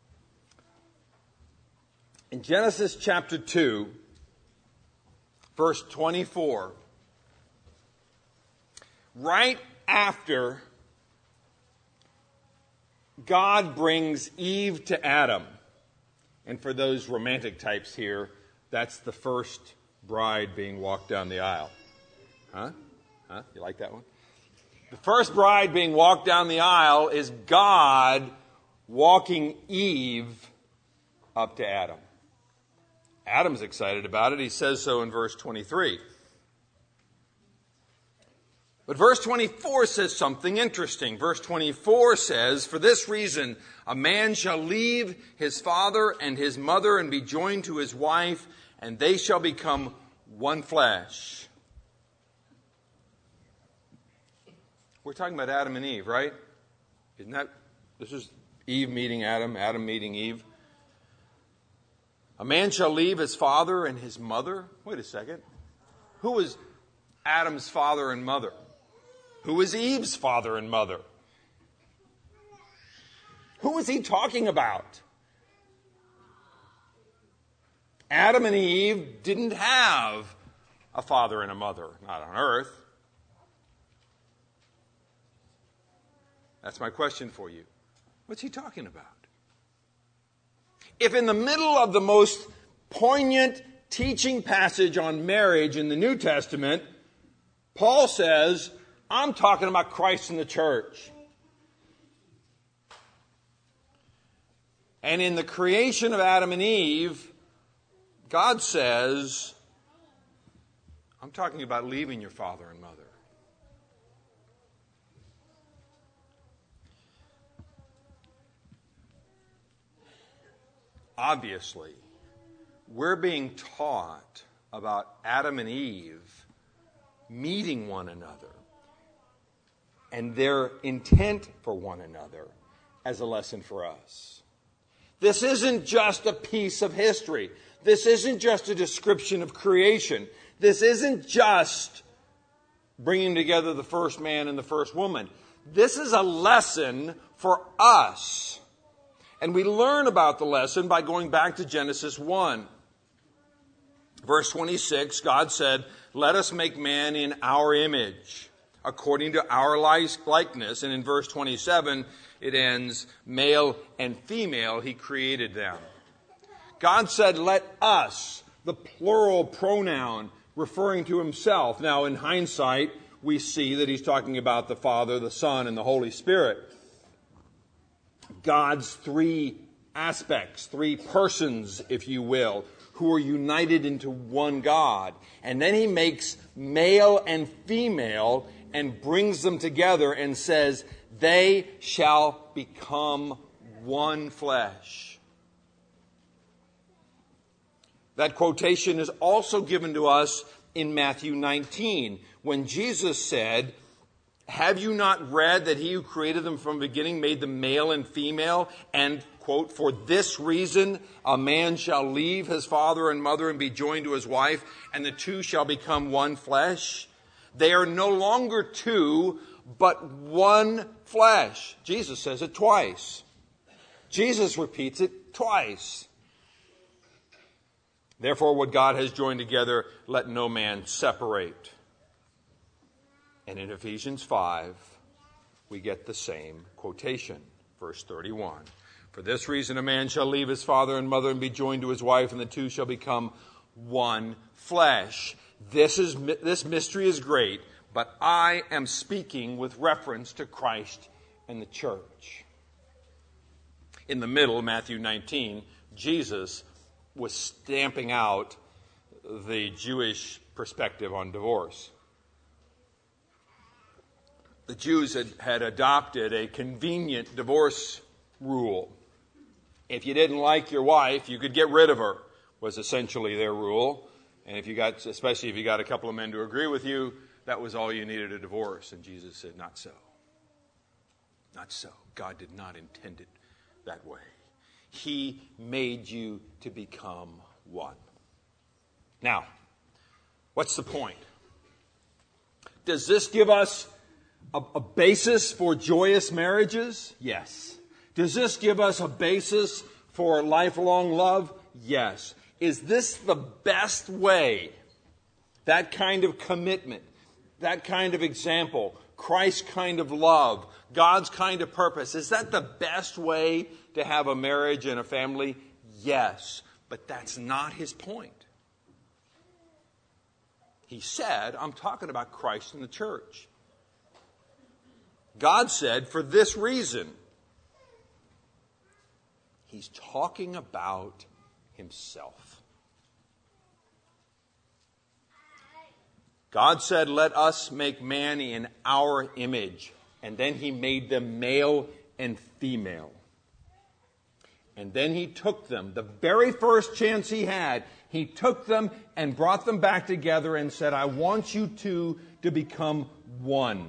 In Genesis chapter 2, verse 24, right after God brings Eve to Adam, and for those romantic types here, that's the first bride being walked down the aisle. Huh? You like that one? The first bride being walked down the aisle is God walking Eve up to Adam. Adam's excited about it. He says so in verse 23. But verse 24 says something interesting. Verse 24 says, for this reason, a man shall leave his father and his mother and be joined to his wife, and they shall become one flesh. We're talking about Adam and Eve, right? This is Eve meeting Adam, Adam meeting Eve. A man shall leave his father and his mother. Wait a second. Who was Adam's father and mother? Who was Eve's father and mother? Who was he talking about? Adam and Eve didn't have a father and a mother, not on earth. That's my question for you. What's he talking about? If in the middle of the most poignant teaching passage on marriage in the New Testament, Paul says, I'm talking about Christ and the church. And in the creation of Adam and Eve, God says, I'm talking about leaving your father and mother. Obviously, we're being taught about Adam and Eve meeting one another and their intent for one another as a lesson for us. This isn't just a piece of history. This isn't just a description of creation. This isn't just bringing together the first man and the first woman. This is a lesson for us. And we learn about the lesson by going back to Genesis 1. Verse 26, God said, let us make man in our image, according to our likeness. And in verse 27, it ends, male and female, he created them. God said, let us, the plural pronoun, referring to himself. Now, in hindsight, we see that he's talking about the Father, the Son, and the Holy Spirit. God's three aspects, three persons, if you will, who are united into one God. And then he makes male and female and brings them together and says, they shall become one flesh. That quotation is also given to us in Matthew 19, when Jesus said, have you not read that he who created them from the beginning made them male and female? And, quote, for this reason a man shall leave his father and mother and be joined to his wife, and the two shall become one flesh. They are no longer two, but one flesh. Jesus says it twice. Jesus repeats it twice. Therefore, what God has joined together, let no man separate. And in Ephesians 5, we get the same quotation. Verse 31. For this reason a man shall leave his father and mother and be joined to his wife, and the two shall become one flesh. This mystery is great, but I am speaking with reference to Christ and the church. In the middle, Matthew 19, Jesus was stamping out the Jewish perspective on divorce. The Jews had adopted a convenient divorce rule. If you didn't like your wife, you could get rid of her, was essentially their rule. And especially if you got a couple of men to agree with you, that was all you needed, a divorce. And Jesus said, not so. Not so. God did not intend it that way. He made you to become one. Now, what's the point? Does this give us a basis for joyous marriages? Yes. Does this give us a basis for lifelong love? Yes. Is this the best way, that kind of commitment, that kind of example, Christ's kind of love, God's kind of purpose, is that the best way to have a marriage and a family? Yes. But that's not his point. He said, I'm talking about Christ and the church. God said, for this reason. He's talking about himself. God said, let us make man in our image. And then he made them male and female. And then he took them, the very first chance he had, he took them and brought them back together and said, I want you two to become one.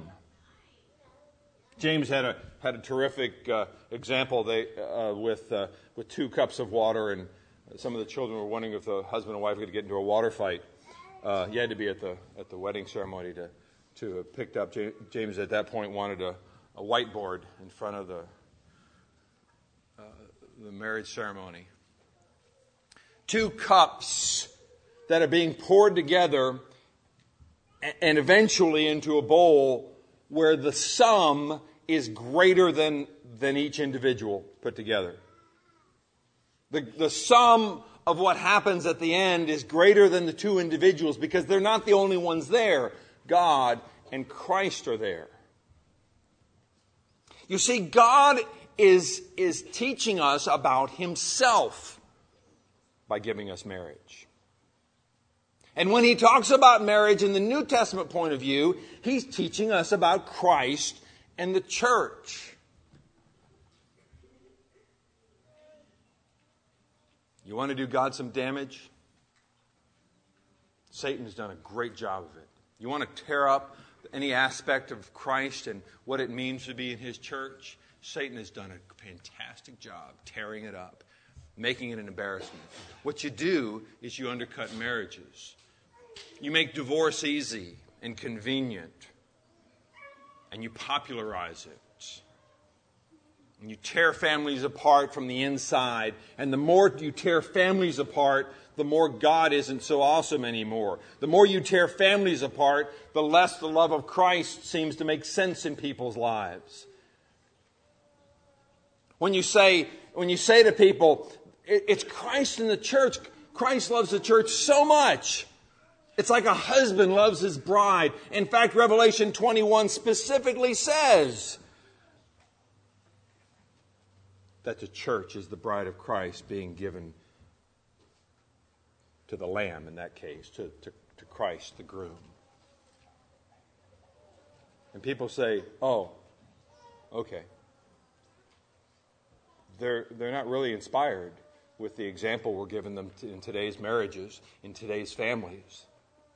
James had a terrific example with 2 cups of water, and some of the children were wondering if the husband and wife could get into a water fight. You had to be at the wedding ceremony to have picked up. James at that point wanted a whiteboard in front of the marriage ceremony. 2 cups that are being poured together and eventually into a bowl where the sum is greater than each individual put together. The sum of what happens at the end is greater than the 2 individuals because they're not the only ones there. God and Christ are there. You see, God is teaching us about himself by giving us marriage. And when he talks about marriage in the New Testament point of view, he's teaching us about Christ and the church. You want to do God some damage? Satan's done a great job of it. You want to tear up any aspect of Christ and what it means to be in his church? Satan has done a fantastic job tearing it up, making it an embarrassment. What you do is you undercut marriages. You make divorce easy and convenient. And you popularize it. And you tear families apart from the inside. And the more you tear families apart, the more God isn't so awesome anymore. The more you tear families apart, the less the love of Christ seems to make sense in people's lives. When you say to people, it's Christ in the church. Christ loves the church so much. It's like a husband loves his bride. In fact, Revelation 21 specifically says that the church is the bride of Christ being given to the Lamb in that case, to Christ, the groom. And people say, oh, okay. They're not really inspired with the example we're giving them in today's marriages, in today's families.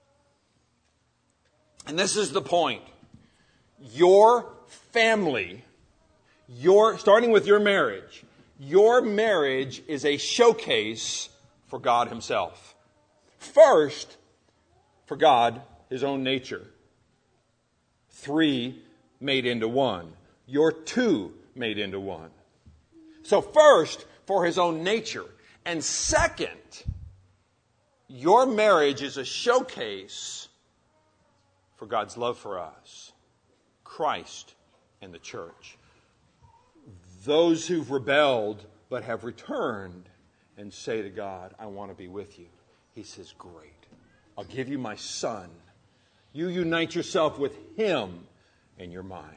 And this is the point. Your family, starting with your marriage is a showcase for God Himself. First, for God, His own nature. 3 made into one. You're 2 made into one. So first, for His own nature. And second, your marriage is a showcase for God's love for us, Christ and the church. Those who've rebelled but have returned and say to God, I want to be with you. He says, great. I'll give you my son. You unite yourself with Him and you're mine.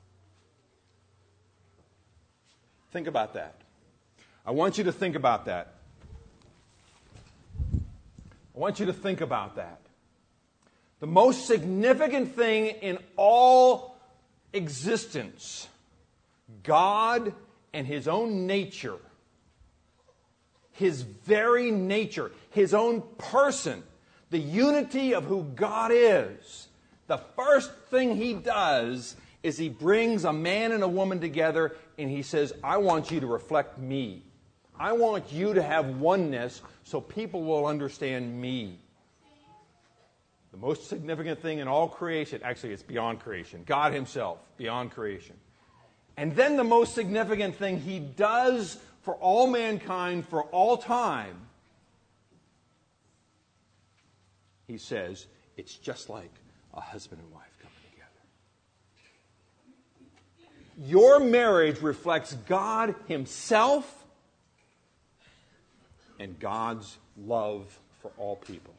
Think about that. I want you to think about that. I want you to think about that. The most significant thing in all existence, God and His own nature, His very nature, His own person, the unity of who God is, the first thing He does is He brings a man and a woman together and He says, I want you to reflect me. I want you to have oneness so people will understand me. The most significant thing in all creation, actually it's beyond creation, God Himself, beyond creation. And then the most significant thing He does for all mankind, for all time, He says, it's just like a husband and wife coming together. Your marriage reflects God Himself and God's love for all people.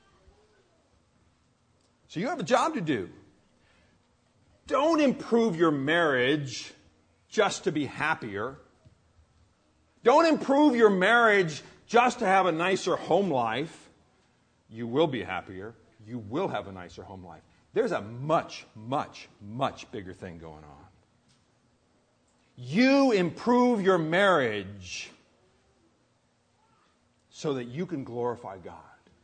So you have a job to do. Don't improve your marriage just to be happier. Don't improve your marriage just to have a nicer home life. You will be happier. You will have a nicer home life. There's a much, much, much bigger thing going on. You improve your marriage so that you can glorify God.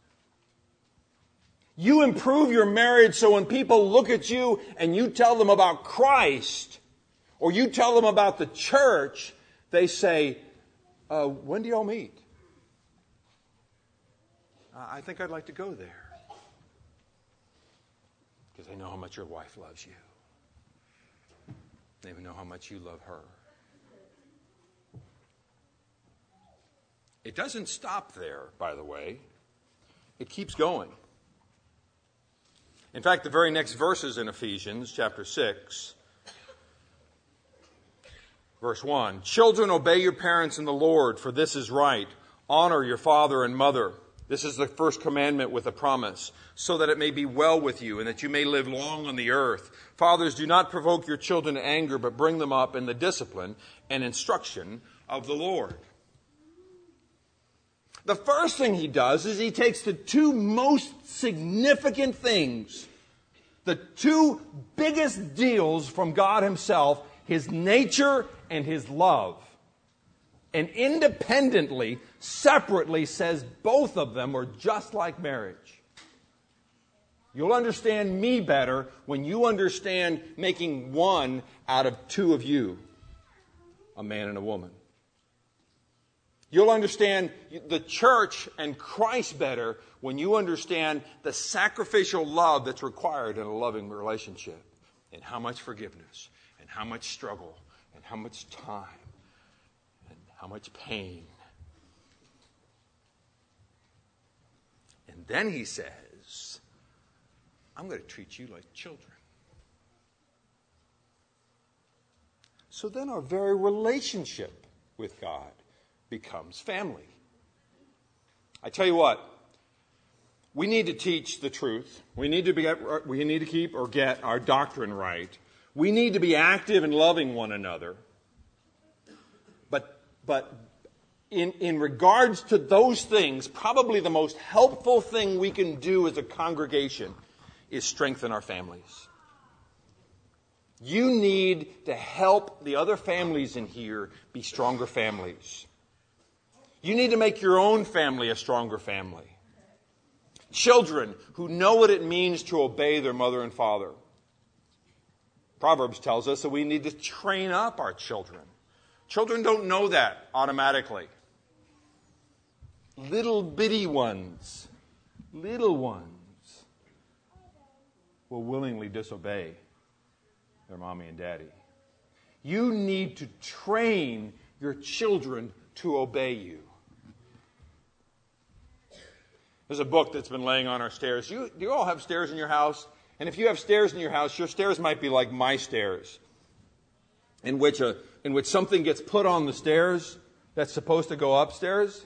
You improve your marriage so when people look at you and you tell them about Christ, or you tell them about the church, they say, when do y'all meet? I think I'd like to go there. Because they know how much your wife loves you. They know how much you love her. It doesn't stop there, by the way. It keeps going. In fact, the very next verses in Ephesians chapter 6, verse 1, children, obey your parents in the Lord, for this is right. Honor your father and mother. This is the first commandment with a promise, so that it may be well with you and that you may live long on the earth. Fathers, do not provoke your children to anger, but bring them up in the discipline and instruction of the Lord. The first thing He does is He takes the 2 most significant things, the 2 biggest deals from God Himself, His nature and His love, and independently, separately says both of them are just like marriage. You'll understand me better when you understand making one out of 2 of you, a man and a woman. You'll understand the church and Christ better when you understand the sacrificial love that's required in a loving relationship, and how much forgiveness, and how much struggle, and how much time, and how much pain. And then he says, I'm going to treat you like children. So then our very relationship with God becomes family. I tell you what, we need to teach the truth. We need to keep or get our doctrine right. We need to be active in loving one another. But in regards to those things, probably the most helpful thing we can do as a congregation is strengthen our families. You need to help the other families in here be stronger families. You need to make your own family a stronger family. Children who know what it means to obey their mother and father. Proverbs tells us that we need to train up our children. Children don't know that automatically. Little bitty ones, little ones, will willingly disobey their mommy and daddy. You need to train your children to obey you. There's a book that's been laying on our stairs. Do you all have stairs in your house? And if you have stairs in your house, your stairs might be like my stairs, in which something gets put on the stairs that's supposed to go upstairs.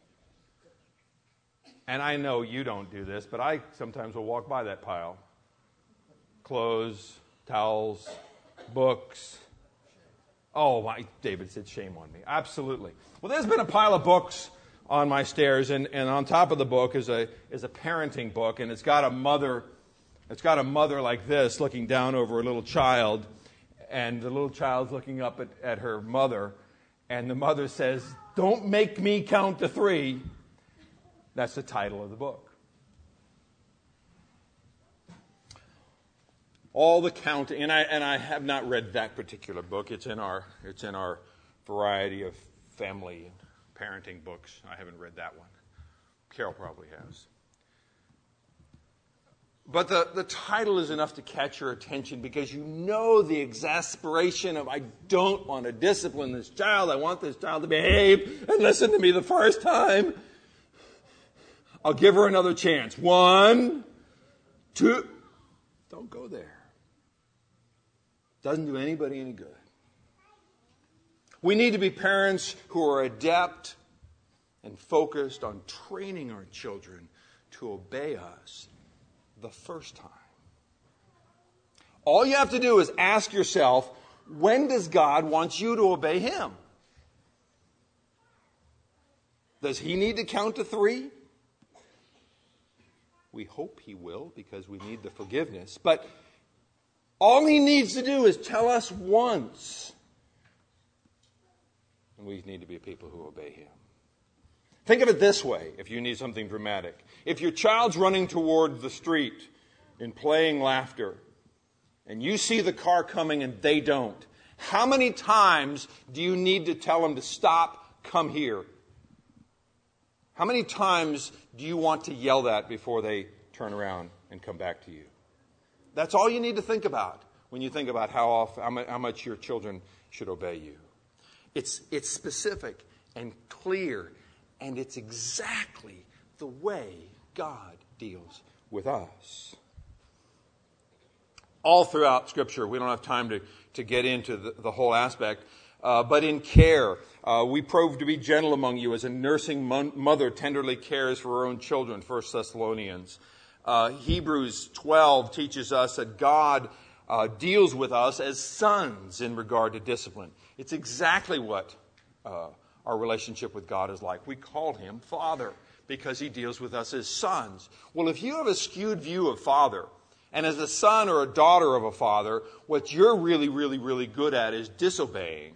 And I know you don't do this, but I sometimes will walk by that pile. Clothes, towels, books. Oh, David said shame on me. Absolutely. Well, there's been a pile of books on my stairs, and on top of the book is a parenting book, and it's got a mother like this looking down over a little child, and the little child's looking up at her mother, and the mother says, "Don't make me count to 3. That's the title of the book. All the counting, and I have not read that particular book. It's in our variety of family and parenting books. I haven't read that one. Carol probably has. But the title is enough to catch your attention because you know the exasperation of, I don't want to discipline this child. I want this child to behave and listen to me the first time. I'll give her another chance. 1, 2. Don't go there. Doesn't do anybody any good. We need to be parents who are adept and focused on training our children to obey us the first time. All you have to do is ask yourself, when does God want you to obey Him? Does He need to count to 3? We hope He will because we need the forgiveness. But all He needs to do is tell us once. And we need to be people who obey Him. Think of it this way, if you need something dramatic. If your child's running toward the street in playing laughter, and you see the car coming and they don't, how many times do you need to tell them to stop, come here? How many times do you want to yell that before they turn around and come back to you? That's all you need to think about when you think about how much your children should obey you. It's specific and clear, and it's exactly the way God deals with us. All throughout Scripture, we don't have time to get into the whole aspect, but in care, we prove to be gentle among you as a nursing mother tenderly cares for her own children, 1 Thessalonians. Hebrews 12 teaches us that God deals with us as sons in regard to discipline. It's exactly what our relationship with God is like. We call Him Father because He deals with us as sons. Well, if you have a skewed view of Father, and as a son or a daughter of a father, what you're really, really, really good at is disobeying,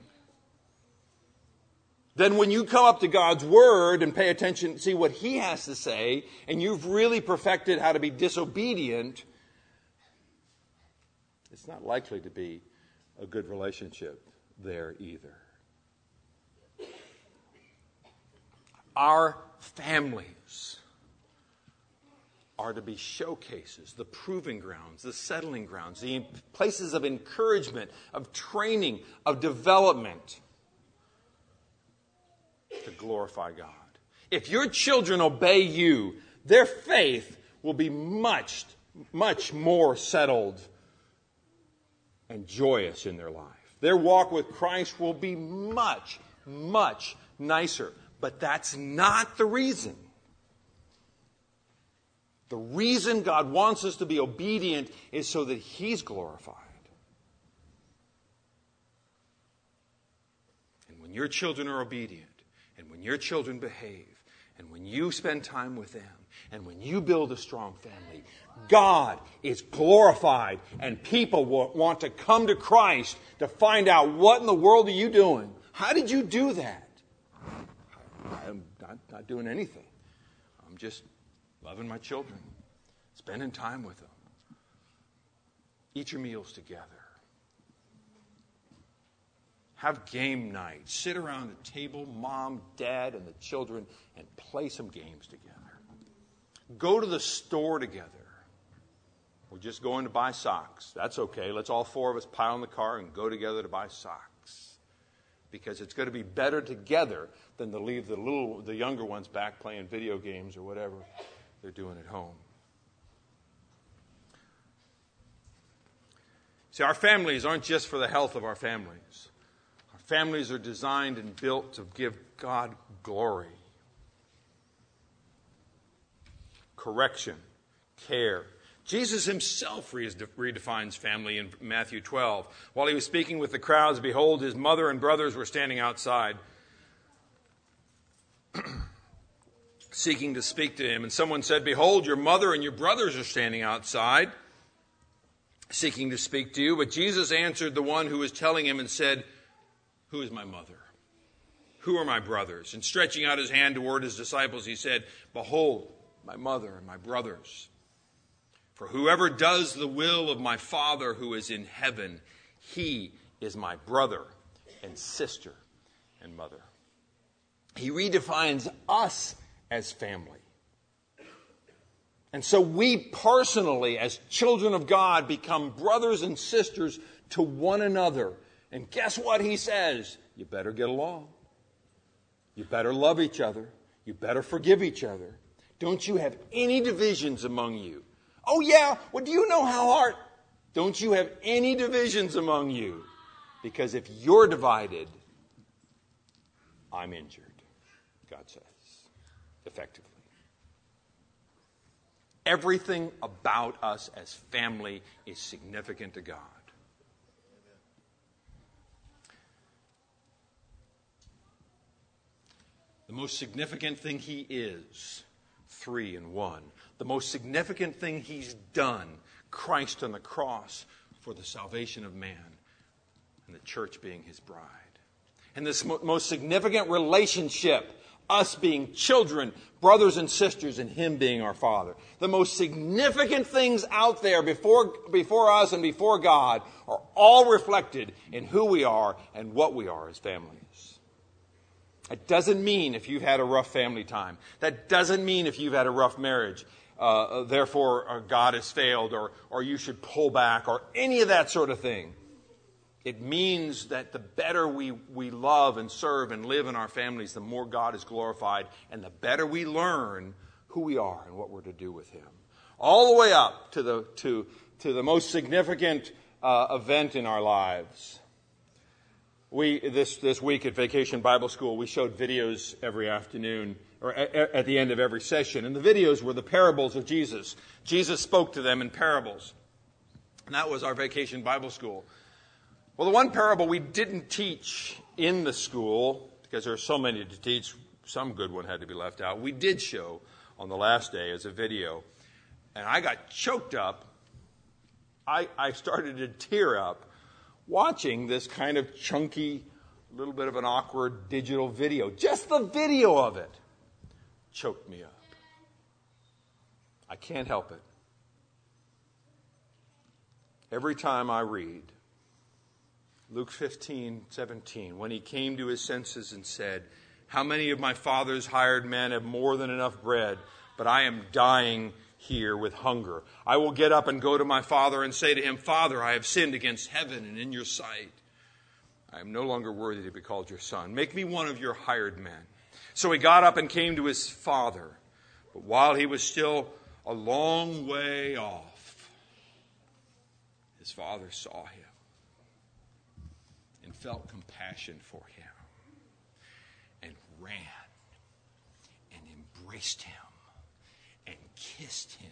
then when you come up to God's Word and pay attention, see what He has to say, and you've really perfected how to be disobedient, it's not likely to be a good relationship there either. Our families are to be showcases, the proving grounds, the settling grounds, the places of encouragement, of training, of development to glorify God. If your children obey you, their faith will be much, much more settled and joyous in their life. Their walk with Christ will be much, much nicer. But that's not the reason. The reason God wants us to be obedient is so that He's glorified. And when your children are obedient, and when your children behave, and when you spend time with them, and when you build a strong family, God is glorified, and people will want to come to Christ to find out, what in the world are you doing? How did you do that? I'm not doing anything. I'm just loving my children, spending time with them. Eat your meals together. Have game night. Sit around the table, mom, dad, and the children, and play some games together. Go to the store together. We're just going to buy socks. That's okay. Let's all four of us pile in the car and go together to buy socks. Because it's going to be better together than to leave the younger ones back playing video games or whatever they're doing at home. See, our families aren't just for the health of our families. Our families are designed and built to give God glory. Correction, care. Jesus himself redefines family in Matthew 12. While he was speaking with the crowds, behold, his mother and brothers were standing outside, seeking to speak to him. And someone said, behold, your mother and your brothers are standing outside, seeking to speak to you. But Jesus answered the one who was telling him and said, who is my mother? Who are my brothers? And stretching out his hand toward his disciples, he said, behold, my mother and my brothers. For whoever does the will of my Father who is in heaven, he is my brother and sister and mother. He redefines us as family. And so we personally, as children of God, become brothers and sisters to one another. And guess what he says? You better get along. You better love each other. You better forgive each other. Don't you have any divisions among you? Oh yeah, well, do you know how hard? Don't you have any divisions among you? Because if you're divided, I'm injured, God says, effectively. Everything about us as family is significant to God. The most significant thing he is, 3 in 1. The most significant thing he's done, Christ on the cross for the salvation of man, and the church being his bride. And this most significant relationship, us being children, brothers and sisters, and him being our Father. The most significant things out there before us and before God are all reflected in who we are and what we are as families. It doesn't mean if you've had a rough family time. That doesn't mean if you've had a rough marriage. Therefore, God has failed, or you should pull back, or any of that sort of thing. It means that the better we love and serve and live in our families, the more God is glorified, and the better we learn who we are and what we're to do with him. All the way up to the most significant event in our lives. This week at Vacation Bible School, we showed videos every afternoon, or at the end of every session. And the videos were the parables of Jesus. Jesus spoke to them in parables. And that was our Vacation Bible School. Well, the one parable we didn't teach in the school, because there are so many to teach, some good one had to be left out. We did show on the last day as a video. And I got choked up. I started to tear up watching this kind of chunky, little bit of an awkward digital video. Just the video of it choked me up. I can't help it. Every time I read Luke 15:17, when he came to his senses and said, how many of my father's hired men have more than enough bread, but I am dying here with hunger. I will get up and go to my father and say to him, Father, I have sinned against heaven and in your sight. I am no longer worthy to be called your son. Make me one of your hired men. So he got up and came to his father. But while he was still a long way off, his father saw him and felt compassion for him and ran and embraced him and kissed him.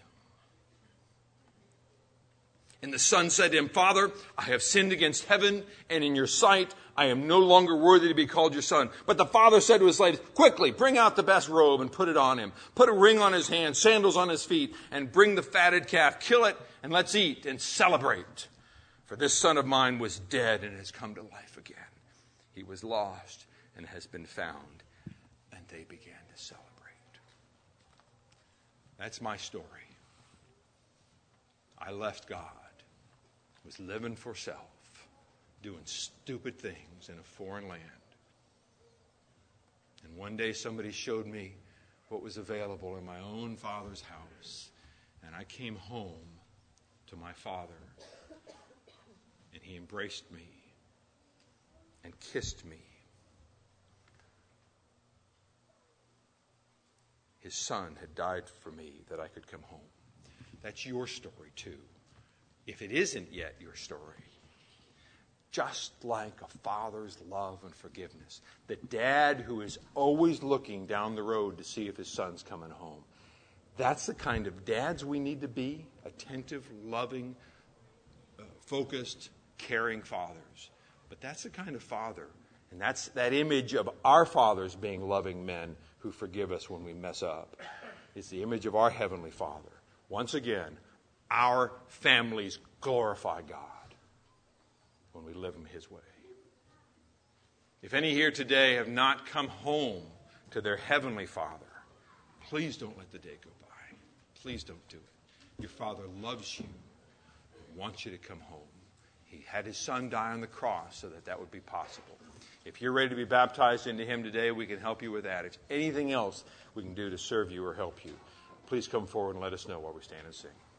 And the son said to him, Father, I have sinned against heaven and in your sight. I am no longer worthy to be called your son. But the father said to his slaves, quickly, bring out the best robe and put it on him. Put a ring on his hand, sandals on his feet, and bring the fatted calf. Kill it, and let's eat and celebrate. For this son of mine was dead and has come to life again. He was lost and has been found. And they began to celebrate. That's my story. I left God. Was living for self, doing stupid things in a foreign land. And one day somebody showed me what was available in my own father's house. And I came home to my father, and he embraced me and kissed me. His son had died for me that I could come home. That's your story too. If it isn't yet your story, just like a father's love and forgiveness, the dad who is always looking down the road to see if his son's coming home, that's the kind of dads we need to be, attentive, loving, focused, caring fathers. But that's the kind of father, and that's that image of our fathers being loving men who forgive us when we mess up. It's the image of our Heavenly Father. Once again, our families glorify God when we live them His way. If any here today have not come home to their Heavenly Father, please don't let the day go by. Please don't do it. Your Father loves you and wants you to come home. He had His Son die on the cross so that that would be possible. If you're ready to be baptized into Him today, we can help you with that. If anything else we can do to serve you or help you, please come forward and let us know while we stand and sing.